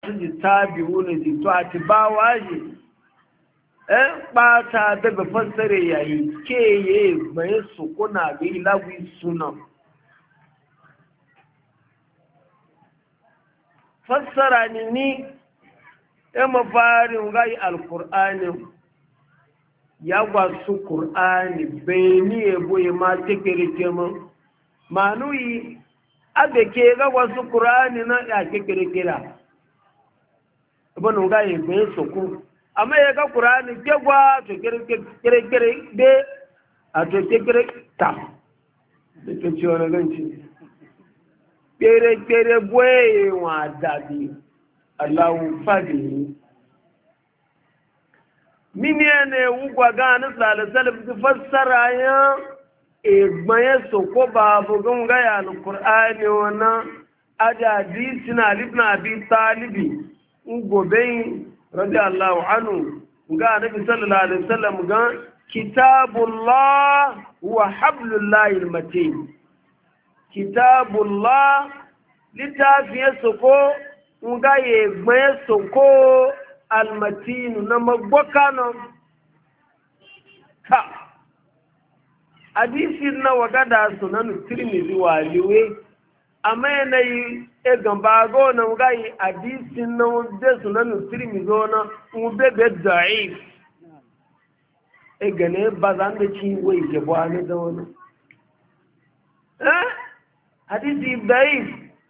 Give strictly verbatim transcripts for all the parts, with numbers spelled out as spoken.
su ji tabi'u ne ji to a ti ba waje eh ɓata daga fassare yayi ke ye mai su kuna ga ilawi sunan fassara ni ni ya mafarin gai alkur'ani ya gwasu kur'ani bai ni ebo ya ma tekere mun manuyi abe ke ga wasu kur'ani na ya tekere kira ibn gai bai soko amma ya ga kur'ani ke gwa to kere kere de a to kere ta da ke ciwo na ganci kere kere boye wa dadi Allahu fadi mini ne ugwa ga na sallallahu alaihi fassara ya e gbaye soko babu gun ga ya alqur'ani wana adadi sina ibn abi talibi ugobe radiyallahu anhu ga nabi sallallahu alaihi wasallam ga kitabullah wa hablullahi almatin kitabullah littafiye soko nga ye gbaye soko almatinu na magbokano ka hadisi na wagada sunanu tirmidhi waliwe amma yanayi e gambago na nga yi hadisi na de sunanu tirmidhi na ube be da'if e gane bazan da ci wai jabo ne da wani eh hadisi da'if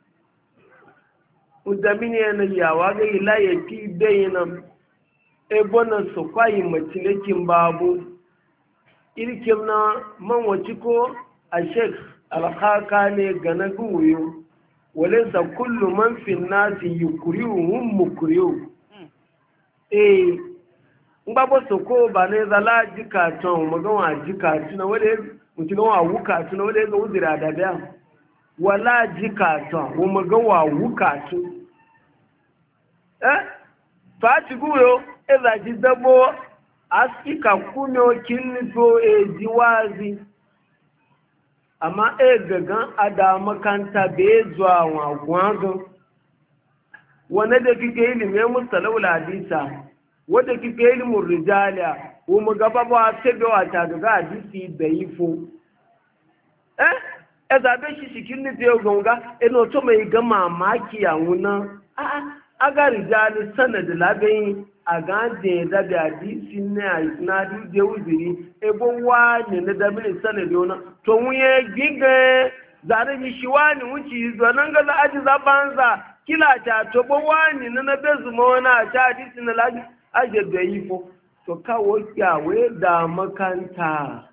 udamini yana yawa ga ila ya fi bayyana ebonan su kwayi macilakin babu irkim na manwaci ko a shek alhaka ne ga na guyo walinsa kullu man fin nasi yi kuriyu hun mukuriyu eh gbagbo su ko ba ne zala jikatun magawa jikatun na wadda mutu gawa wukatun na wadda ya ga wuzira da biya wala jikatun wa magawa wukatun eh fa ci guyo e za ji dabo aska kunyo kin to e jiwazi amma e gagan ada makanta be zuwa wa gwago wanda da kike ilimin mustalawul hadisa wanda kike ilimin rijala wo mu gaba ba sai da wata daga hadisi da yifo eh e za be shi shikin ni te gonga e no to mai ga mamaki ya wuna a a aga rijali sanad labin a gande da da hadisi ne a isnadi da uzuri ebo wani na da min sanadi ona to wuye giga zare mi shi wani wuci zo nan ga za aji za banza kila ta to bo wani na na bezu mo na ta hadisi na laji aje da yifo to kawo kyawe da makanta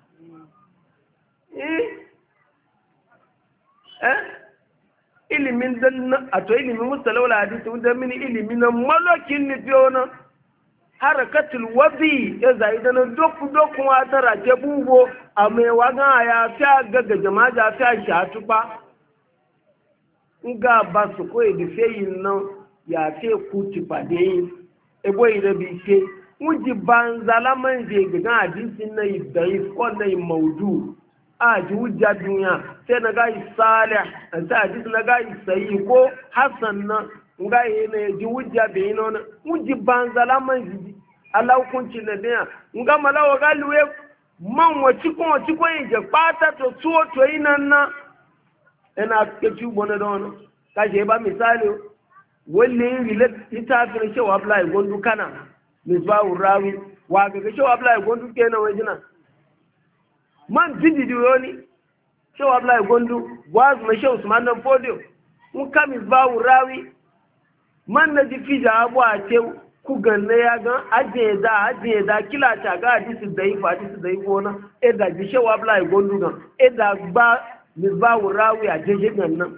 eh eh ilimin dan a to ilimin mustalawul hadisi wanda mini ilimin na malakin ni fiona harakatul wabi ya zai da na doku doku wa tara ke bubo a mai waga ya fi gaga jama'a ja fi shatu ba nga ba su ko e fe yin nan ya fi kuti pade yin e boy da bi ke muji banzala man je ga hadisi na idai ko na maudu a ji hujja duniya sai na ga salih sai hadisi na ga sai ko hasan na nga yi na ji hujja be yi nona muji banzala man ji ala hukunci na duniya nga malawa ga luwe man waci ko waci ko yin je pata to tuwo to yi nan na ina ke ci bona don ka je ba misali walle rile litafin cewa Abdullahi Gondu kana misbahu rawi wa ga cewa Abdullahi Gondu kenan wajina man dididi yoni cewa Abdullahi Gondu waz ma shehu Usman dan Fodio mun ka misbahu rawi man na ji fija abu a ce ku ganna ya gan ajiye da ajiye da kila ta ga hadisi da yi hadisi da yi gona e da ji shewa Abdullahi Gondu gan e da ba misbahu rawi a jeje gannan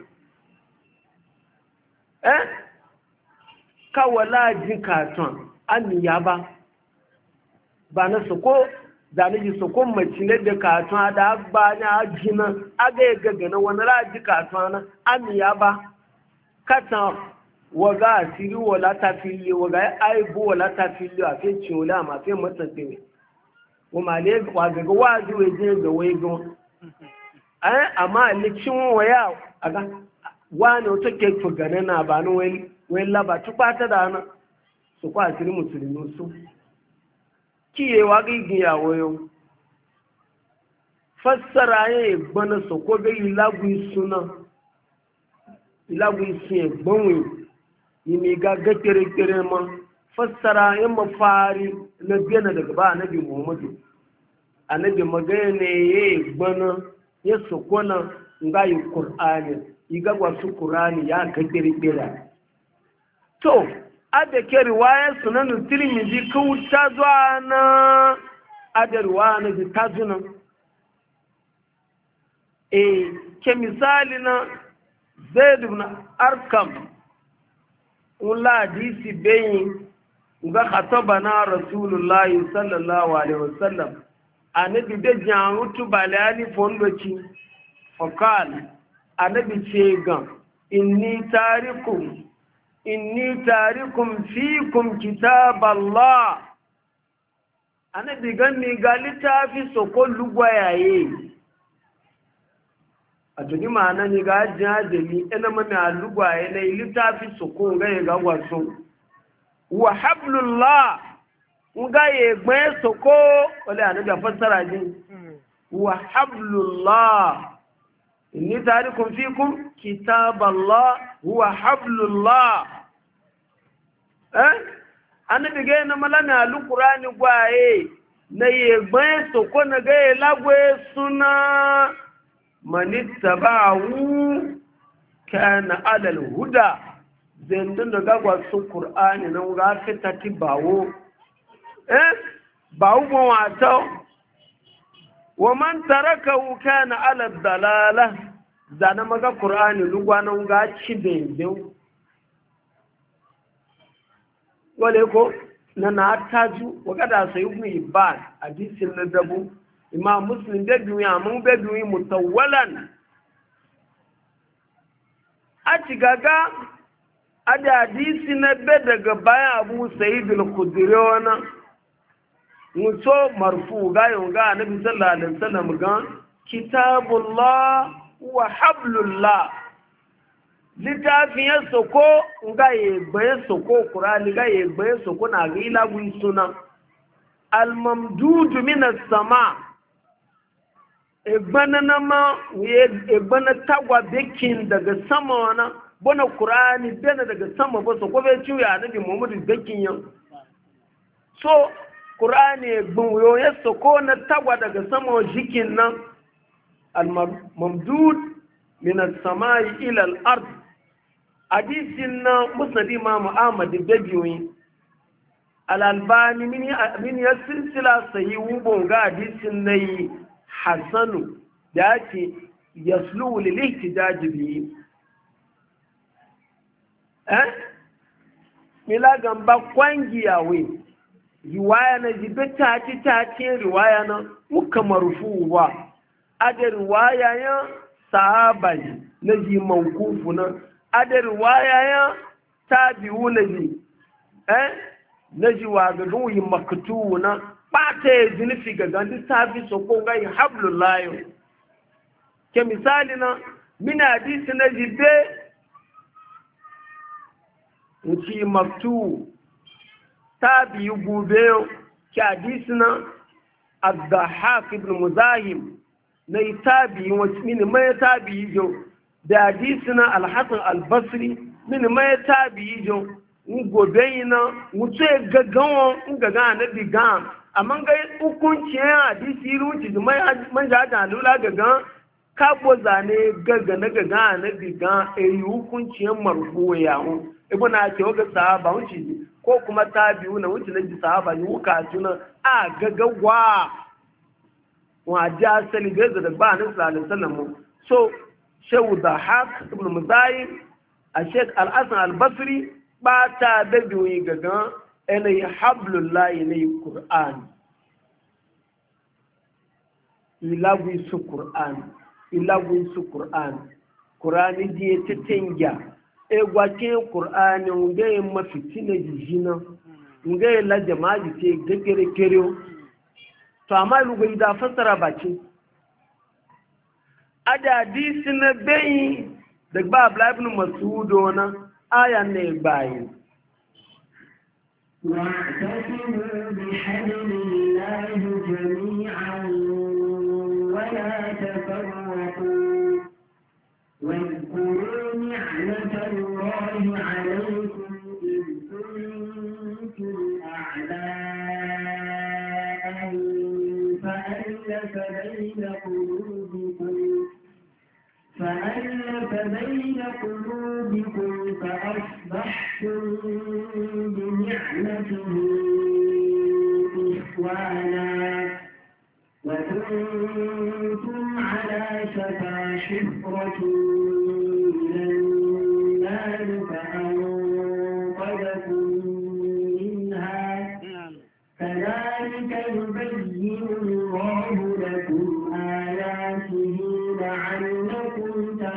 eh kawala ji katon an ya ba ba na soko da na ji soko mace da katon da ba na jinan aga ya gagana wani raji katon na an ya ba katan waga asiri wala ta fili waga aibu wala ta fili a fe ciola ma fe matsafe o ma le wa ga wa ji we je ga we go eh amma ni cin waya aga wani to ke to gane na ba no wani wai laba tukpata da na su kwa asiri musulmi su kiyewa gigin yawo yau fassara ya gbana su ko bai ilagwi suna ilagwi sun ya gbanwe yi mai gaga kere-kere ma fassara ya mafari na biyana daga ba anabi muhammadu anabi magana ne ya gbana ya sokona nga yi kur'ani yi gagwa su kur'ani ya ga kere-kere to ada ke riwaya sunan tirmidhi ko ta zuwa na ada riwaya na ji ta zuna eh ke misali na zaid ibn arkam wala hadisi bayin ga khatabana rasulullahi sallallahu alaihi wasallam anabi da jamutu balani fondoci fakal anabi ce ga inni tarikum inni tarikum fikum kitab Allah anabi ganni ga littafi soko lugwayaye a tuni ma'ana ni ga jajeli ina mana lugwaye na littafi soko ga ya ga wasu wa hablullah nga ye gbe soko wala anabi fassara ji wa hablullah inni tarikum fikum kitab Allah huwa hablullah eh anabi ga na malana alqur'ani gwaye na ye gbe soko na ga lagwe suna manittaba'u kana ala alhuda zendun da gagwa su qur'ani na ga fitati bawo eh bawo mo wato wa man tarakahu kana ala dalala zana maga qur'ani lugwa na ga ci bendeu wale ko na na taju wakada sai ibn ibad hadisin na dabu imam muslim da duniya mun be duniya mutawwalan a ci gaga ada hadisi na be daga bayan abu sa'id al-khudri wana muso marfu ga yonga annabi sallallahu alaihi wasallam ga kitabullah wa hablullah litafin ya soko nga ye gbe soko qur'ani ga ye gbe soko na ga ila gun suna al mamdud min as-sama egbana nama ye egbana tagwa bekin daga sama wana bona qur'ani bena daga sama ba soko be ciya annabi muhammadu bekin yan so qur'ani egbun yo ya soko na tagwa daga sama jikin nan al mamdud min as-samai ila al-ard hadisin na musnad imam ahmad dabiwi al-albani min min ya silsila sahihu bon ga hadisin nayi hasanu da yake yaslu lil ihtijaj bi eh mila gamba kwangiyawe riwaya na jibita ci ta ce riwaya na muka marfu wa ada riwaya ya sahaba na ji mawkufu na ada riwaya ya tabi'u na ji eh na ji wa ga yi maktu na bata ya zinifi ga gandi tafi so ko ga hablullah ke misali na mina hadisi na ji be uci maktu tabi'u gube ke hadisi na ad-Dahhak ibn Muzahim na tabi'i wacce mini mai tabi'i jo da hadisi na al-Hasan al-Basri mini mai tabi'i jo gobe na wuce gaggawa gaga annabi ga amma ga hukunci ya hadisi ruci mai man ja da lula gaga kabo zane gaga na gaga annabi ga e hukunci ya marfu ya hu ibn ake ga sahaba wuce ko kuma tabi'u na wuce na ji sahaba ni wuka tuna a gaggawa wa ja sali gaza da ba nan sallallahu alaihi wasallam so shehu Dahhak ibn Muzahim a Sheikh al-Hasan al-Basri ba ta da biyu gaga yanayi hablullah yanayi Qur'an ilagwi su Qur'an ilagwi su Qur'an Qur'ani je ta tengya e gwake Qur'ani ngai mafitina jijina ngai la jama'a ce gagere kere to amma lugu da fasara baki ada hadisi na bai da ba Abdullah ibn Mas'ud na aya ne bayi واعتصموا بحبل الله جميعا ولا تفرقوا واذكروا نعمة الله عليكم إذ كنتم أعداء فألف بين قلوبكم فألف بين قلوبكم فأصبحتم بنعمته إخوانا وكنتم على شفا حفرة من النار فأنقذكم منها كذلك يبين الله لكم آياته لعلكم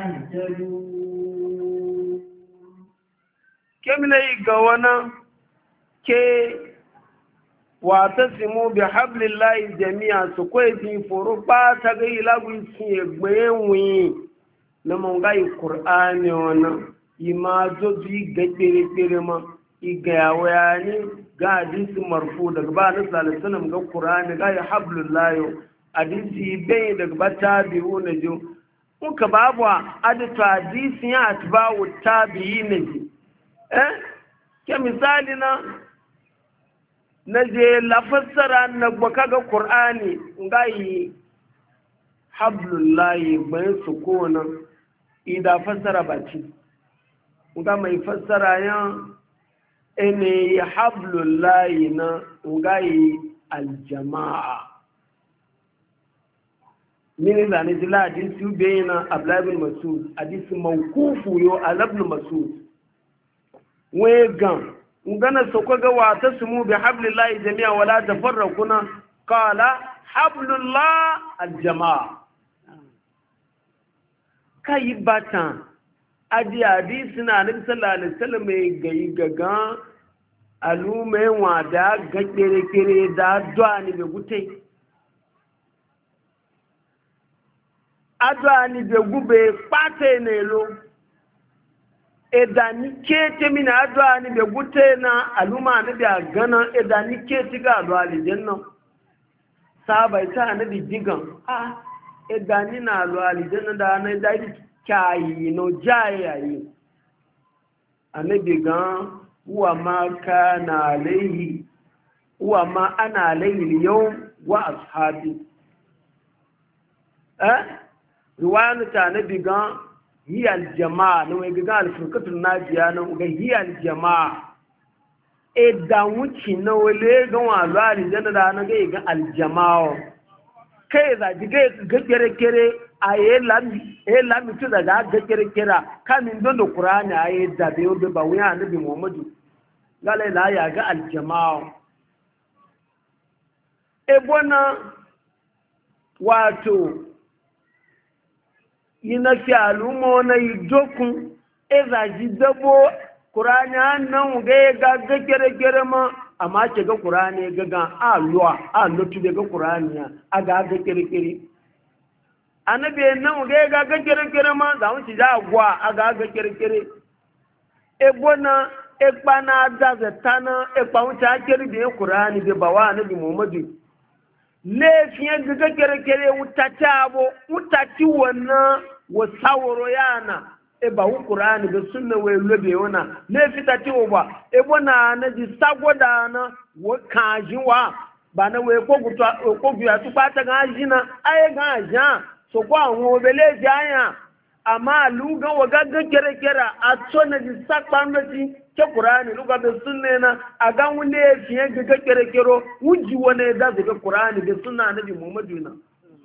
تهتدون كم لي قوانا كي واعتصموا بحبل الله جميعا سكويتي فرقا تغي لغوي سيغبيوي نمو غاي القرآن وانا يما زوزي غيري غيرما igayawayani ga hadisi marfu daga ba na sallallahu ga qur'ani ga ya hablullahi hadisi bai daga ba tabi'u na jo muka babu adatu hadisi ya atba'u tabi'in ne eh ke misali na na je la fassara na baka ga qur'ani ga yi hablullahi bai su kona ida fassara baci ga mai fassara ya ene ya hablullahi na ugayi aljama'a mini zane jila hadisi ube na ablaibin masud hadisi mawkufu yo alabnu masud wegan ngana sokwa ga wata sumu bi hablillahi jami'a wala tafarraquna qala hablullah aljama'a kai batan adi hadisi na nabi sallallahu alaihi wasallam mai gayi gaga alume wa da ga kere kere da dwa ni be gute adwa ni be gube pate ne lo edani kete mina adwa ni be gute na aluma ni da gana edani kete ga alwa aljanna sabai ta nabi digan ah edani na alwa aljanna da na dai kyayi no jayayi annabi gan huwa ma kana alayhi huwa ma ana alayhi yawm wa ashabi eh riwayanu ta annabi gan hiya aljamaa no we gan alfurqatul najiya no ga hiya aljamaa e da wuci na wale gan wa zali janna da na ga ga aljamaa kai za ji ga kere kere aye lami e lami to da ga kere kera kamin don da qur'ani aye da be obe ba wuya annabi muhammadu gale la ya ga aljamaa e bona wato yina fi alumo na idokun e za ji dabo qur'ani nan ga ga kere kere ma amma ce ga qur'ani ga ga alwa a lotu ga qur'ani a ga ga kere kere annabi nan ga ga ga kere ma da mun ci da gwa a ga ga kere e bona e pana da zatana e pa mun ta kere da qur'ani be bawa annabi muhammadu le fiye ga ga kere wutata bo wutati wannan wasaworo yana e ba wu qur'ani be sunna we lobe wana le fitati wo ba e bona na ji sagoda na wo kanjiwa ba na we ko gutwa ko biya tu pata ga jina ai ga jan so kwa àwọn obele jaya ama luga waga kere kere a tsona di sakpando ti ke qur'ani luga be sunne na aga wule fiye ga kere kero wuji wona da ga qur'ani be sunna nabi muhammadu na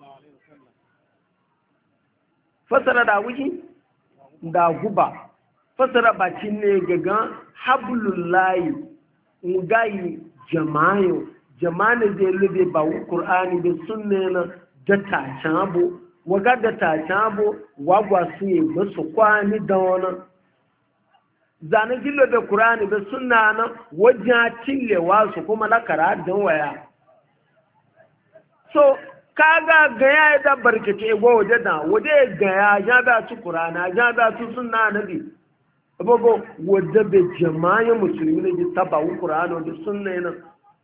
fasara da wuji da guba fasara bacin ne gaga hablullahi ngai jama'yo jama'a da lube ba qur'ani be sunne na da ta chabo waga da ta cabo wagwa su yi masu kwani da wani zane jilo da kurani da suna nan wajen cillewa su kuma na karatun waya so kaga gaya ya da barkace ego waje da waje gaya ya da su kurana ya da su suna nabi abubuwa wadda bai jama'a musulmi ne ji taba wu ƙura'ano da sunna yana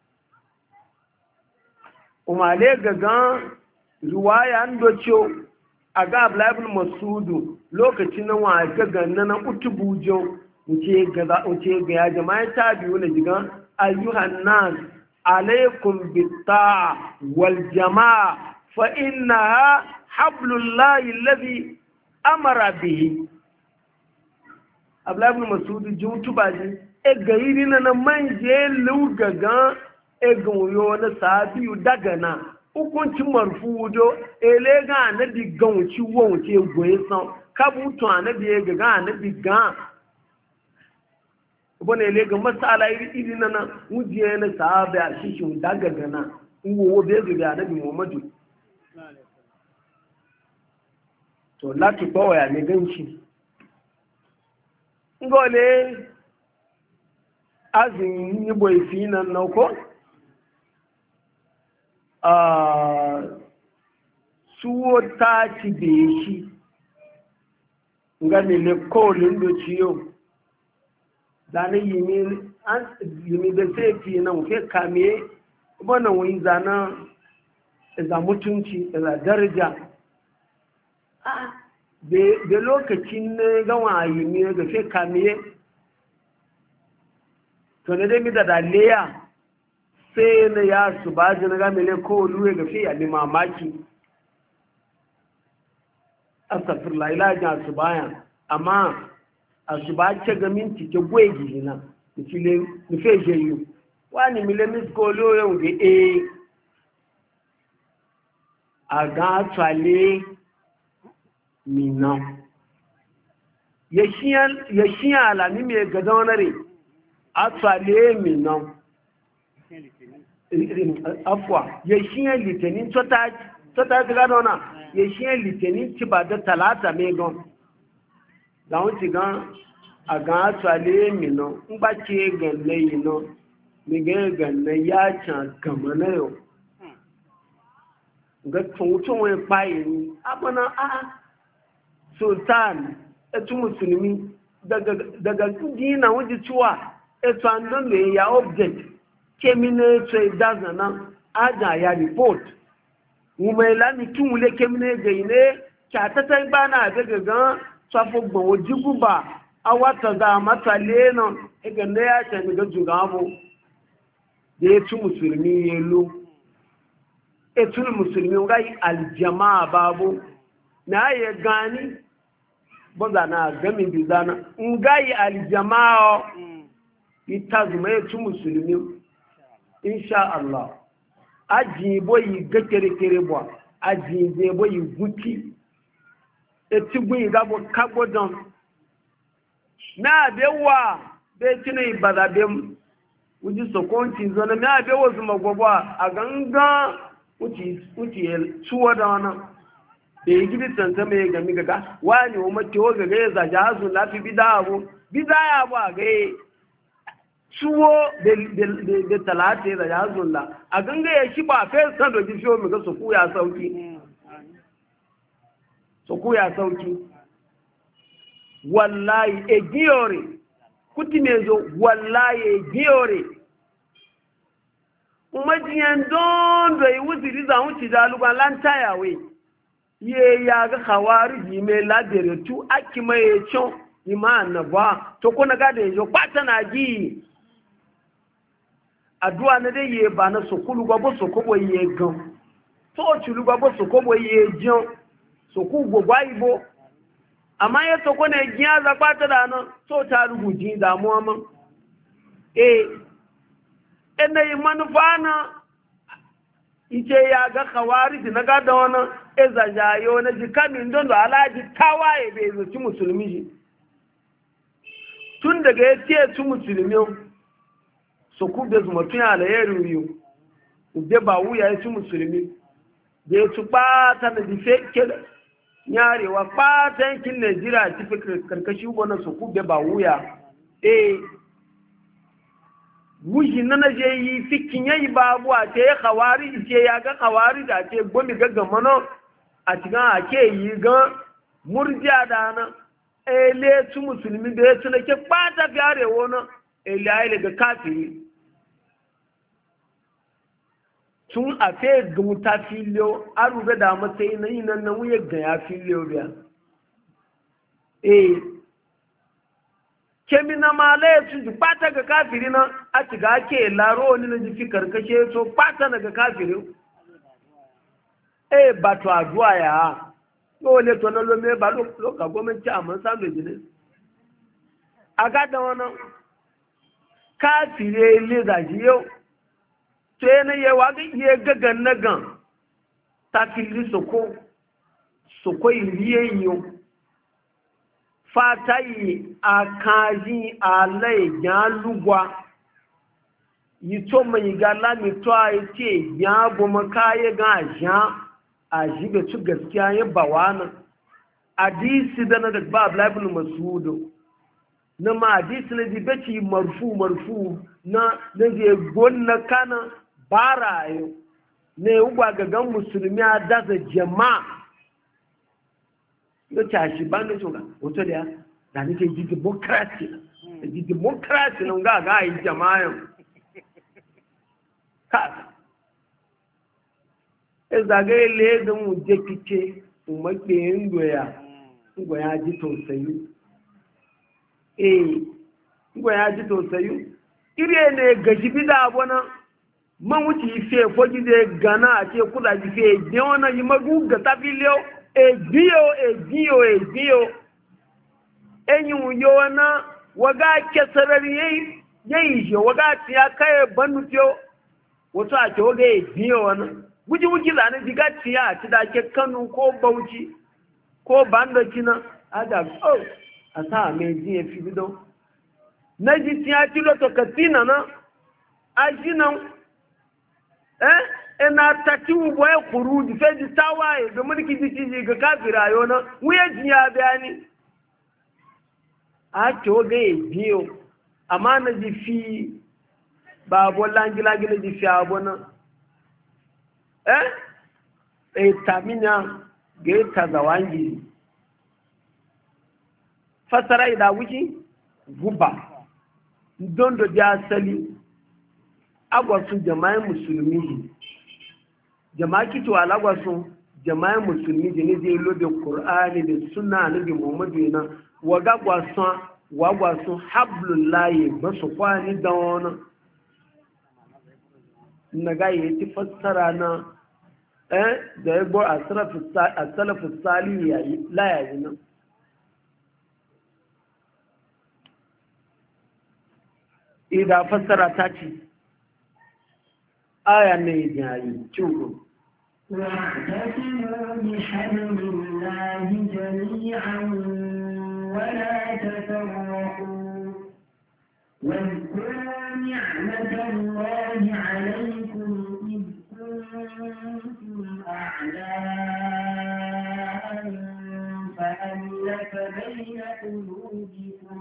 umale gagan ruwaya an doce a ga ablaibin masudu lokacin nan wa gagan na utubujo wuce ga ya jama'a ta biyu na jigan ayyuhan nas alaikum bitta'a wal jama'a fa innaha hablullahi alladhi amara bihi ablaibin masudu ji utubaji e gayiri na na manje lugagan e gauyo na sabiyu daga na hukuncin marfudo ele ga anabi ganwuci wawuce goye san kabutu anabi ya ga anabi ga bane ele ga masala iri iri na na wujiye na sahabi a shishin daga gana uwowo bai zuwa anabi muhammadu to lati bawaya ne ganci ngole azin yi boy fi nan nauko a suwo ta ci da shi nga ne le kolin do ciyo zane yimi an yimi da sai fi nan ke kame bana wani zana da mutunci da daraja a da lokacin ne gawa yimi ga sai kame to ne dai mi da daliya sai na ya su ba ji na gamile ko luwe ga fiye ne mamaki asafir lailajen su baya amma a su ba ce ga minti ke gwe gina nufe jeyu wani mile misko luwe wuge e a ga tsale mina ya shiyan alami mai gada wani a tsale mina afwa ya shiyan litinin tota ta gado na ya shiyan litinin ci ba da talata mai gan da wọ́n gan a gan asale mi no n ba ce ganna yi no mi gan ganna ya can gama na yau ga tuntun wani kpaye ni abana a sultan etu musulmi daga dina wajen ciwa etu an don da ya object kemine tse dazana aja ya report umela mi tunle kemine gaine kyatata bana daga gan safo gbo jiguba awata da mata leno ega ne ya ta mi ga jugabo da ya ci musulmi yelo etul musulmi ngai aljamaa babu na ya gani boza na gami bizana ngai aljamaa itazuma ya ci musulmi insha Allah aji boyi gakere kere bo aji je boyi guti eti gwi gabo kago don na bewa be tini badabe uji sokonti zona na bewa zuma gobwa a ganga uti uti tuwa da wana be gibi tanta me ga mi gaga wani o mati o gaga ya zajazu lafi bidawo bidaya ba ga suwo da talata da ya zulla a ganga ya shi ba fai san da gishiyo mu ga su kuya sauki su kuya sauki wallahi e giyore kuti me zo wallahi e giyore umajiyan don da yi wuziri za mu ci dalugan lantaya we ye ya ga khawari me la dere tu akima ye chon imana ba to ko na ga da yo pata na gi àdúrà na dai ye ba na sokulu gbogbo sokobo ye gan to chulu gbogbo sokobo ye jan soku gbogbo ibo amma ye to ko ne giya za pata da no to ta rubuji da mu amma eh ene yi manufana ite ya ga khawarij na ga da wannan eza jayo na jikamin don da alaji tawaye bai zo ci musulmi tun daga ya ce su musulmi so ku da zuma tun ala ya riyo ube ba wuya ya ci musulmi da ya ci ɓata da dife ke yarewa ɓata yankin najeriya ci fi karkashi wani so ku ba wuya eh wuji na na je yi fikin yayi babu a ce ya kawari ce ya ga kawari da ce gomi gaggamano a cikin ake yi ga murjiya da na ele tu musulmi da ya tuna ke ɓata fi arewa na ele ayi daga kafiri tun a fe gumuta filiyo a rube da matsayi na yi nan na wuye ga ya filiyo biya eh kemi na mala ya tun ji ɓata ga kafiri na a ci ga ake laro wani na jifi karkashe so ɓata na ga kafiri eh ba to aduwa ya ha yóò lè tọ́nà lómi ẹbà lókà gómìnà àmọ́ sáàmì ní agádà wọn náà káàkiri ilé ìdájí yóò tó yẹn yẹ wá yẹ gẹ́gẹ́ nẹ́gàn takiri sòkó sòkó ìrí èyàn fatayi àkàyí alẹ́ ìjà lúgbà yìí tó mẹ́yìn ga lámìtọ́ àìtí ìjà gbọmọkáyé gan àjá a shiga ci gaskiya ya bawana hadisi da na daga babu laifin masudu na ma hadisi na ji beci marfu marfu na na je gonna kana barayo ne ugwa gagan musulmi a daza jama'a ya ta shi ba na shoga wato da ya da nake ji democracy ji democracy na ga ga yi jama'a ka ezagaye leza mu je kike mu make ngoya ngoya ji tausayi eh ngoya ji tausayi ire ne gaji bida abona man wuci ife foji de gana a ce kula ji fe je wona yi magu ga tabilio e bio e bio e bio enyu yo na waga kesarari yayi yayi je waga tiya kai banutio wato a ce waga e bio wana wuji wuji zane diga tiya ci da ke Kano ko Bauchi ko Bando kina ada oh asa me ji e fi bido na ji tiya ci loto katina na ajina eh ina tati ubo e kuruji fe ji tawaye da mulki ji ji ga kafira yo na wuye ji ya bayani a to ga e biyo amma na ji fi babo langila gila ji fi abona eh eh tamina ga ta zawangi fasara ida wuci guba dondo da asali agwasu jama'in musulmi jama'a kito alagwasu jama'in musulmi ne zai lobe qur'ani da sunna nabi muhammadu yana waga gwasu wagwasu hablullahi basu kwani da wani naga yi fassara na eh da ya bo a salafin sali yayi layayi nan idan fassara ta ce aya ne yayi ciwo واعتصموا بحبل الله جميعا ولا تفرقوا واذكروا نعمة الله عليكم إذ كنتم أعداء فألف بين قلوبكم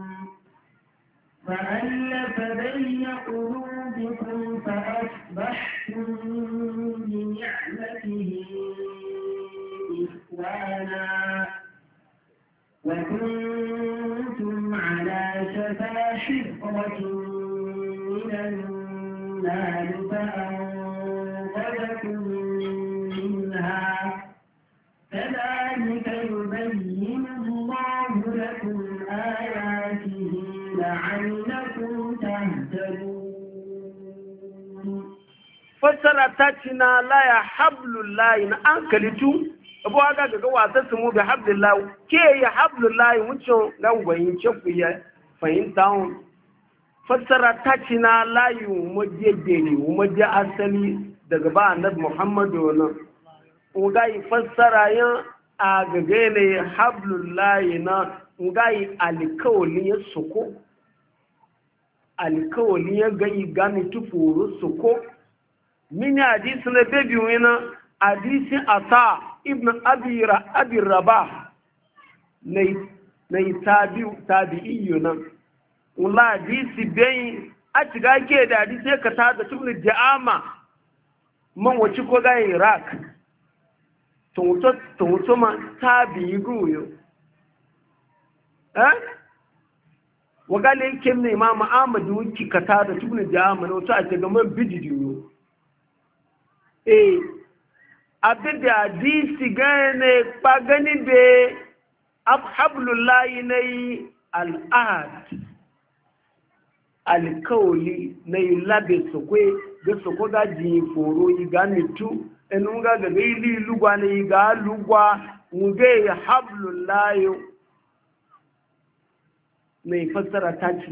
فألف بين قلوبكم فأصبحتم بنعمته إخوانا وكنتم على شفا حفرة من النار فأنقذكم منها كذلك يبين الله لكم آياته لعلكم تهتدون fassara ta ci na laya hablullahi na an kalitu abu aga daga wasa su mu bi hablullahi ke ya hablullahi wucin gangwayin cefu ya fahimta hun fassara ta ci na layi umarje gere umarje asali daga ba annabi muhammadu nan ugayi fassara yan a gaga ne hablullahi na ugayi alikawali ya suko alikawali ya gayi gami tufuru suko mini hadisi na bebi wina hadisi ata ibn abira abi rabah na tabi tabi'iyu nan wala hadisi bai a ciga ke da hadisi ka ta da tun ja'ama man wace ko ga iraq to to to ma tabi'i guyo eh wagale kem ne imam ahmad wuki kata da tubni jama no ta ce ga man bidiyo eh abin da hadisi gane pagani be abhablullahi nay al-ahd alkawli nay labe sokwe ga soko ga ji foro yi ga mitu enu ga ga ili lugwa ne ga lugwa nge hablullahi mai fassara ta ce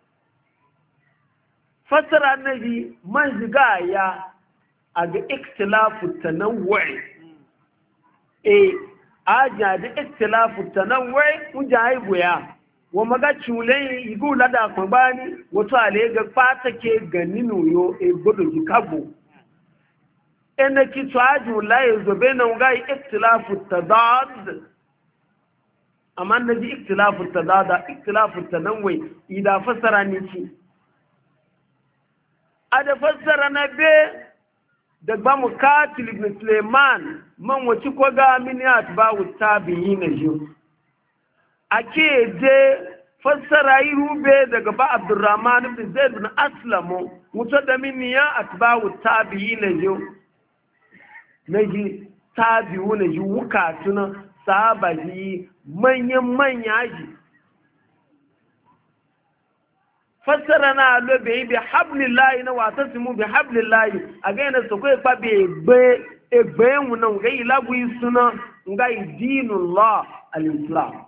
fassara na bi man ziga ya a ga ikhtilafu tanawwu'i e aja da ikhtilafu tanawwu'i unja haibu ya wa maga chule igu lada kan bani wato ale ga fata ke ganinu yo e godo jikabo ene ki to aju la yezo bena unga ikhtilafu tadad amma na ji ikhtilafu tadada ikhtilafu tanawwi idan fassara ni ci a da fassara na be da ba mu katil ibn Suleiman man wace ko ga mini atba'u tabi'in na ji ake je fassara yi rube daga ba Abdurrahman ibn Zaid ibn Aslam mutu da mini ya atba'u tabi'in na ji na ji tabi'u na ji wukatuna sahaba ji manyan manya ji fassara na lobe bi hablillahi na wata simu bi hablillahi a ga yana su kai kwabe egbe egbe mu nan ga ilagu suna ga dinullah al-islam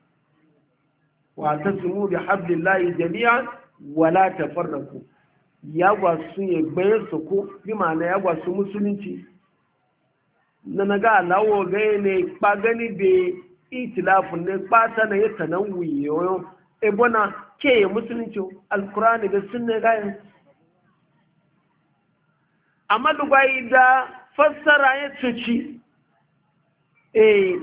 wata simu bi hablillahi jami'an wala tafarraqu ya gwa su egbe su ko bi ma'ana ya gwa su musulunci na naga lawo ga ne pagani be itilafun ne pata na yata nan wiyo e bona ke musulunci alqur'ani da sunna ga yin amma dugai da fassara ya tuci eh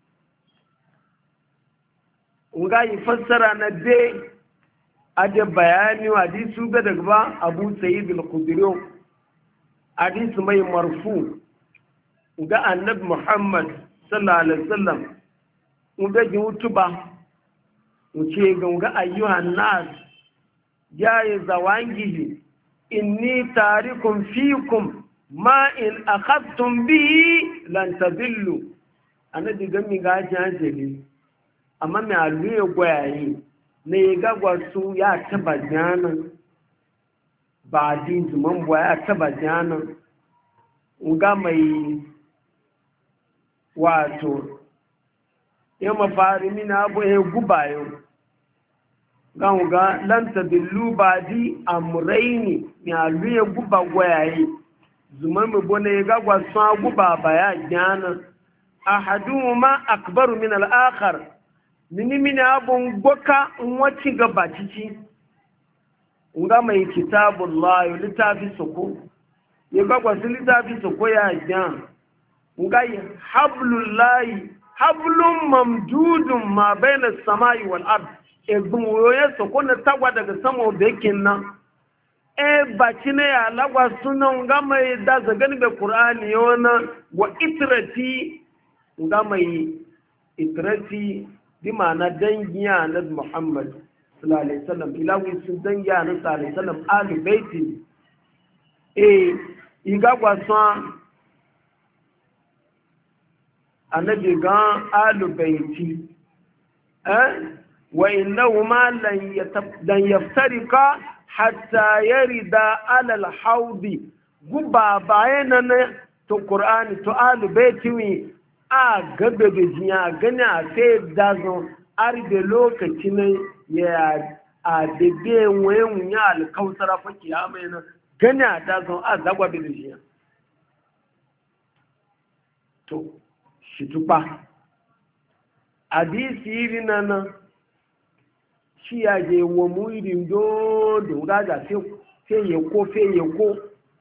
ngai fassara na be ade bayani hadisu ga daga ba Abu Sa'id al-Khudri hadisi mai marfu ga annabi Muhammad sallallahu alaihi wasallam ga ji hutuba uce ga ga ayyuhan nas ya yi zawangi inni tarikum fikum ma in akhadtum bihi lan tadillu annabi ga mi ga jajeli amma me aluye gwayayi ne ga gwasu ya taba jana ba din zuman boya ya taba jana ga mai wato ya mafari mina abu ya guba yau gan ga lanta billu ba di amuraini ni alu ya guba gwayaye zuma mu bone ya gagwa sun guba ba ya gyana ahaduhuma akbaru min al-akhar mini mini abun goka wacce gaba cici nga mai kitabullah littafi soko ya gagwa su littafi soko ya gyana ngai hablullahi hablum mamdudun ma baina samai wal ard e gumwoye so kona tagwa daga sama da yakin nan e baci ne ya lagwa sunan ngama da zagan be qur'ani yona wa itrati ngama itrati bi ma'ana dangiya na Muhammad sallallahu alaihi wasallam ilawi sun dangiya na sallallahu alaihi wasallam ali baiti e igagwa san annabi gan alubaiti eh wa innahuma lan yaftarika hatta yarida ala alhawdi guba bayanan to qur'ani to alubaiti wi a gabe da jiya gani a sai dazon arbe lokacin ya a debe wayan ya alkausara fa kiyama yana gani a dazon a zagwa da jiya to shi tupa hadisi iri nana shi ya je wa mu irin dodo gaga fe ye ko fe ye ko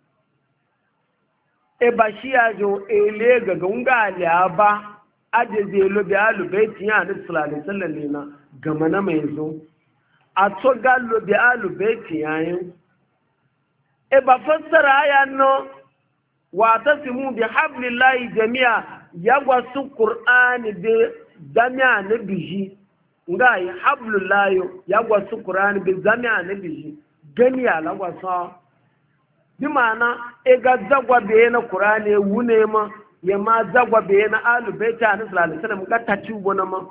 e ba shi ya jo ele gaga unga alaba aje je lo bi alu baiti ya nabi sallallahu alaihi wasallam ne na gama na mai zo a to gallo bi alu baiti yayin e ba fassara aya no wa tasimu bi hablillahi jami'a yagwa su qur'ani de damiya na biji nga yi hablullahi ya gwasu qur'ani bi zami annabi gani ya la gwasa bi ma'ana e ga zagwa be na qur'ani wune ma ya ma zagwa be na alu baita annabi sallallahu alaihi wasallam ga tati bona ma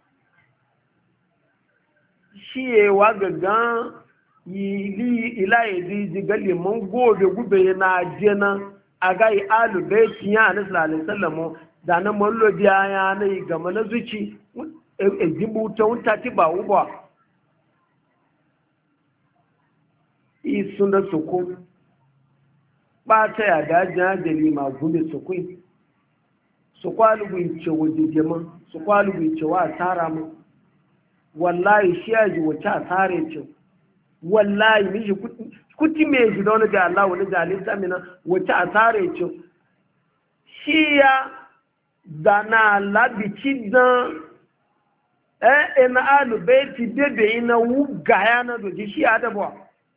shi ye wa gaga yi ila yi ji gali mun gobe gube na jena aga yi alu baiti ya annabi sallallahu alaihi wasallam da na mallo biya ya ne ga mana zuci e jibu ta wuta ti ba uba i sunda soko ba ta ya da jajali ma gube sokoi su kwalubu ce wajeje ma su kwalubu ce wa tsara ma wallahi shi ya ji wace a tsare ce wallahi miji kuti mai ji da wani ga Allah wani ga alisa mina wace a tsare ce shi ya zana labici don eh ina alu baiti bebe ina wuga ya na doji shi ya dabuwa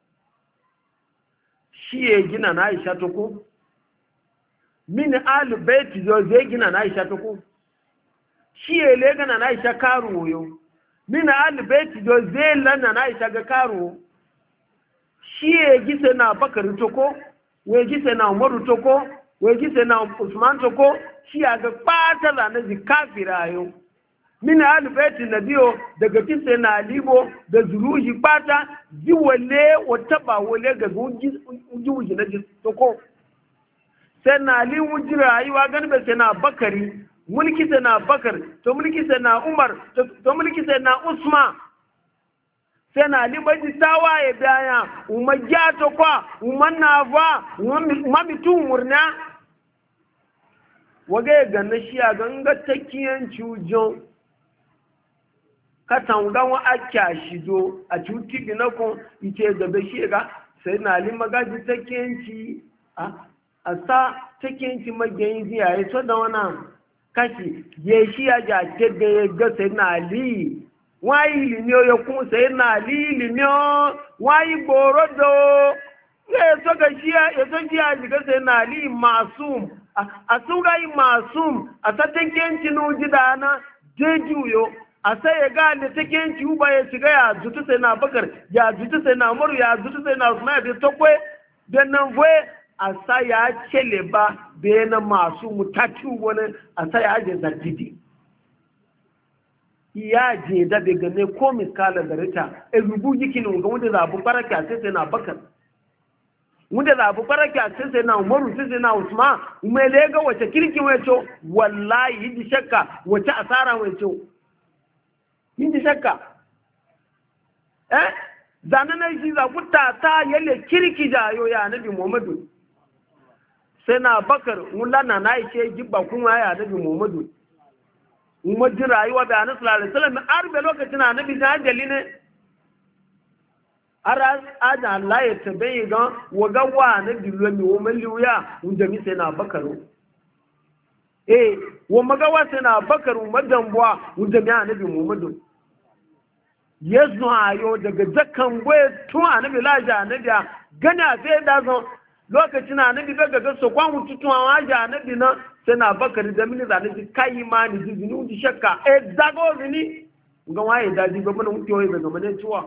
shi ya gina na Aisha to ko mini alu baiti zo zai gina na Aisha to ko shi ya lega na Aisha karu yo mini alu baiti zo zai lana na Aisha ga karu shi ya gise na Bakari to ko we gise na Umaru to ko we gise na Usman to ko shi ya ga pata la na zikafira yo mini alibeti na biyo daga kisa na alibo da zuruji bata ji wale wata ba wale ga uji uji na jisoko sai na ali wuji rayuwa gani bai sai na bakari mulki sai na bakar to mulki sai na umar to mulki sai na usman sai na ali bai ji tawaye baya umar ja to kwa umar na va umar mitu murna waga ga na shi a ganga takiyan cujon katan gawa aka shizo a cuti binakon ite gaba shi ga sai na li magaji takenci a a sa takenci magayin ziya ya so da wannan kashi ya shi ya ja tebe ya ga sai na li wayi limyo ya kuma sai na li limyo wayi borodo ya so ga shi ya so ji ya ga sai na li masum a su ga yi masum a ta takenci no jidana jejuyo a sai ya ga da take yanki uba ya shiga ya zutu sai na bakar ya zutu sai na umaru ya zutu sai na usman ya tokwe da nan voye a sai ya cele ba da na masu mutaki wani a sai ya je zartiti ya je da bai gane ko miskala da rita e rubu jikin ga wanda zabu baraka sai sai na bakar wanda zabu baraka sai sai na umaru sai sai na usman mai lega wace kirkin wato wallahi yi shakka wace asara wato yin ji shakka eh zanana shi za ku ta yalle kirki jayo ya nabi muhammadu sai na bakar mulana na yake gibba kun ya nabi muhammadu umma ji rayuwa da annabi sallallahu alaihi wasallam arbe lokacin annabi da ajali ne ara aja Allah ya tabayi ga waga wa nabi lomi wa malliya unda mi sai na bakar eh wa magawa sai na bakar umadan buwa unda mi annabi muhammadu ya zuwa daga zakan gwaye tun annabi laja annabi gani a sai da zo lokacin annabi daga ga so kwan tutun a waje annabi na sai na bakari da mini zane kai ma ni jizini uji shakka e zago zini ga waye daji ba mun mutuwa daga mane ciwa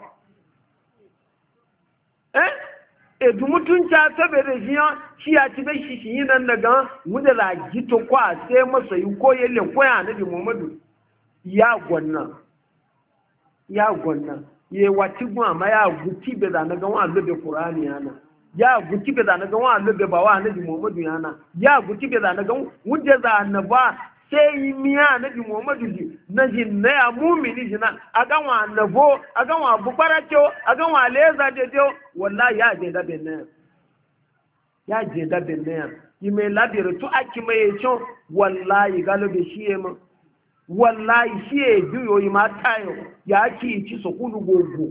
eh e du mutunta sabe da shi shi ya ci bai shi shi nan daga mu da lagi to kwa sai masa yi ko yalle ko annabi Muhammadu ya gwanna ya gwanna ye wati gun amma ya guti be da na ga wa lobe qur'ani yana ya guti be da na ga wa lobe ba wa annabi muhammadu yana ya guti be da na ga wuje za annaba sai miya annabi muhammadu ji na jin na ya mu'mini jina aga wa annabo aga wa bukaracho aga wa leza dedo wallahi ya je da benne ya je da benne yi me labiro to akima ye cho wallahi galobe shi yema wallahi shi ya juyo yi mata yau ya ci ci su kudu gogo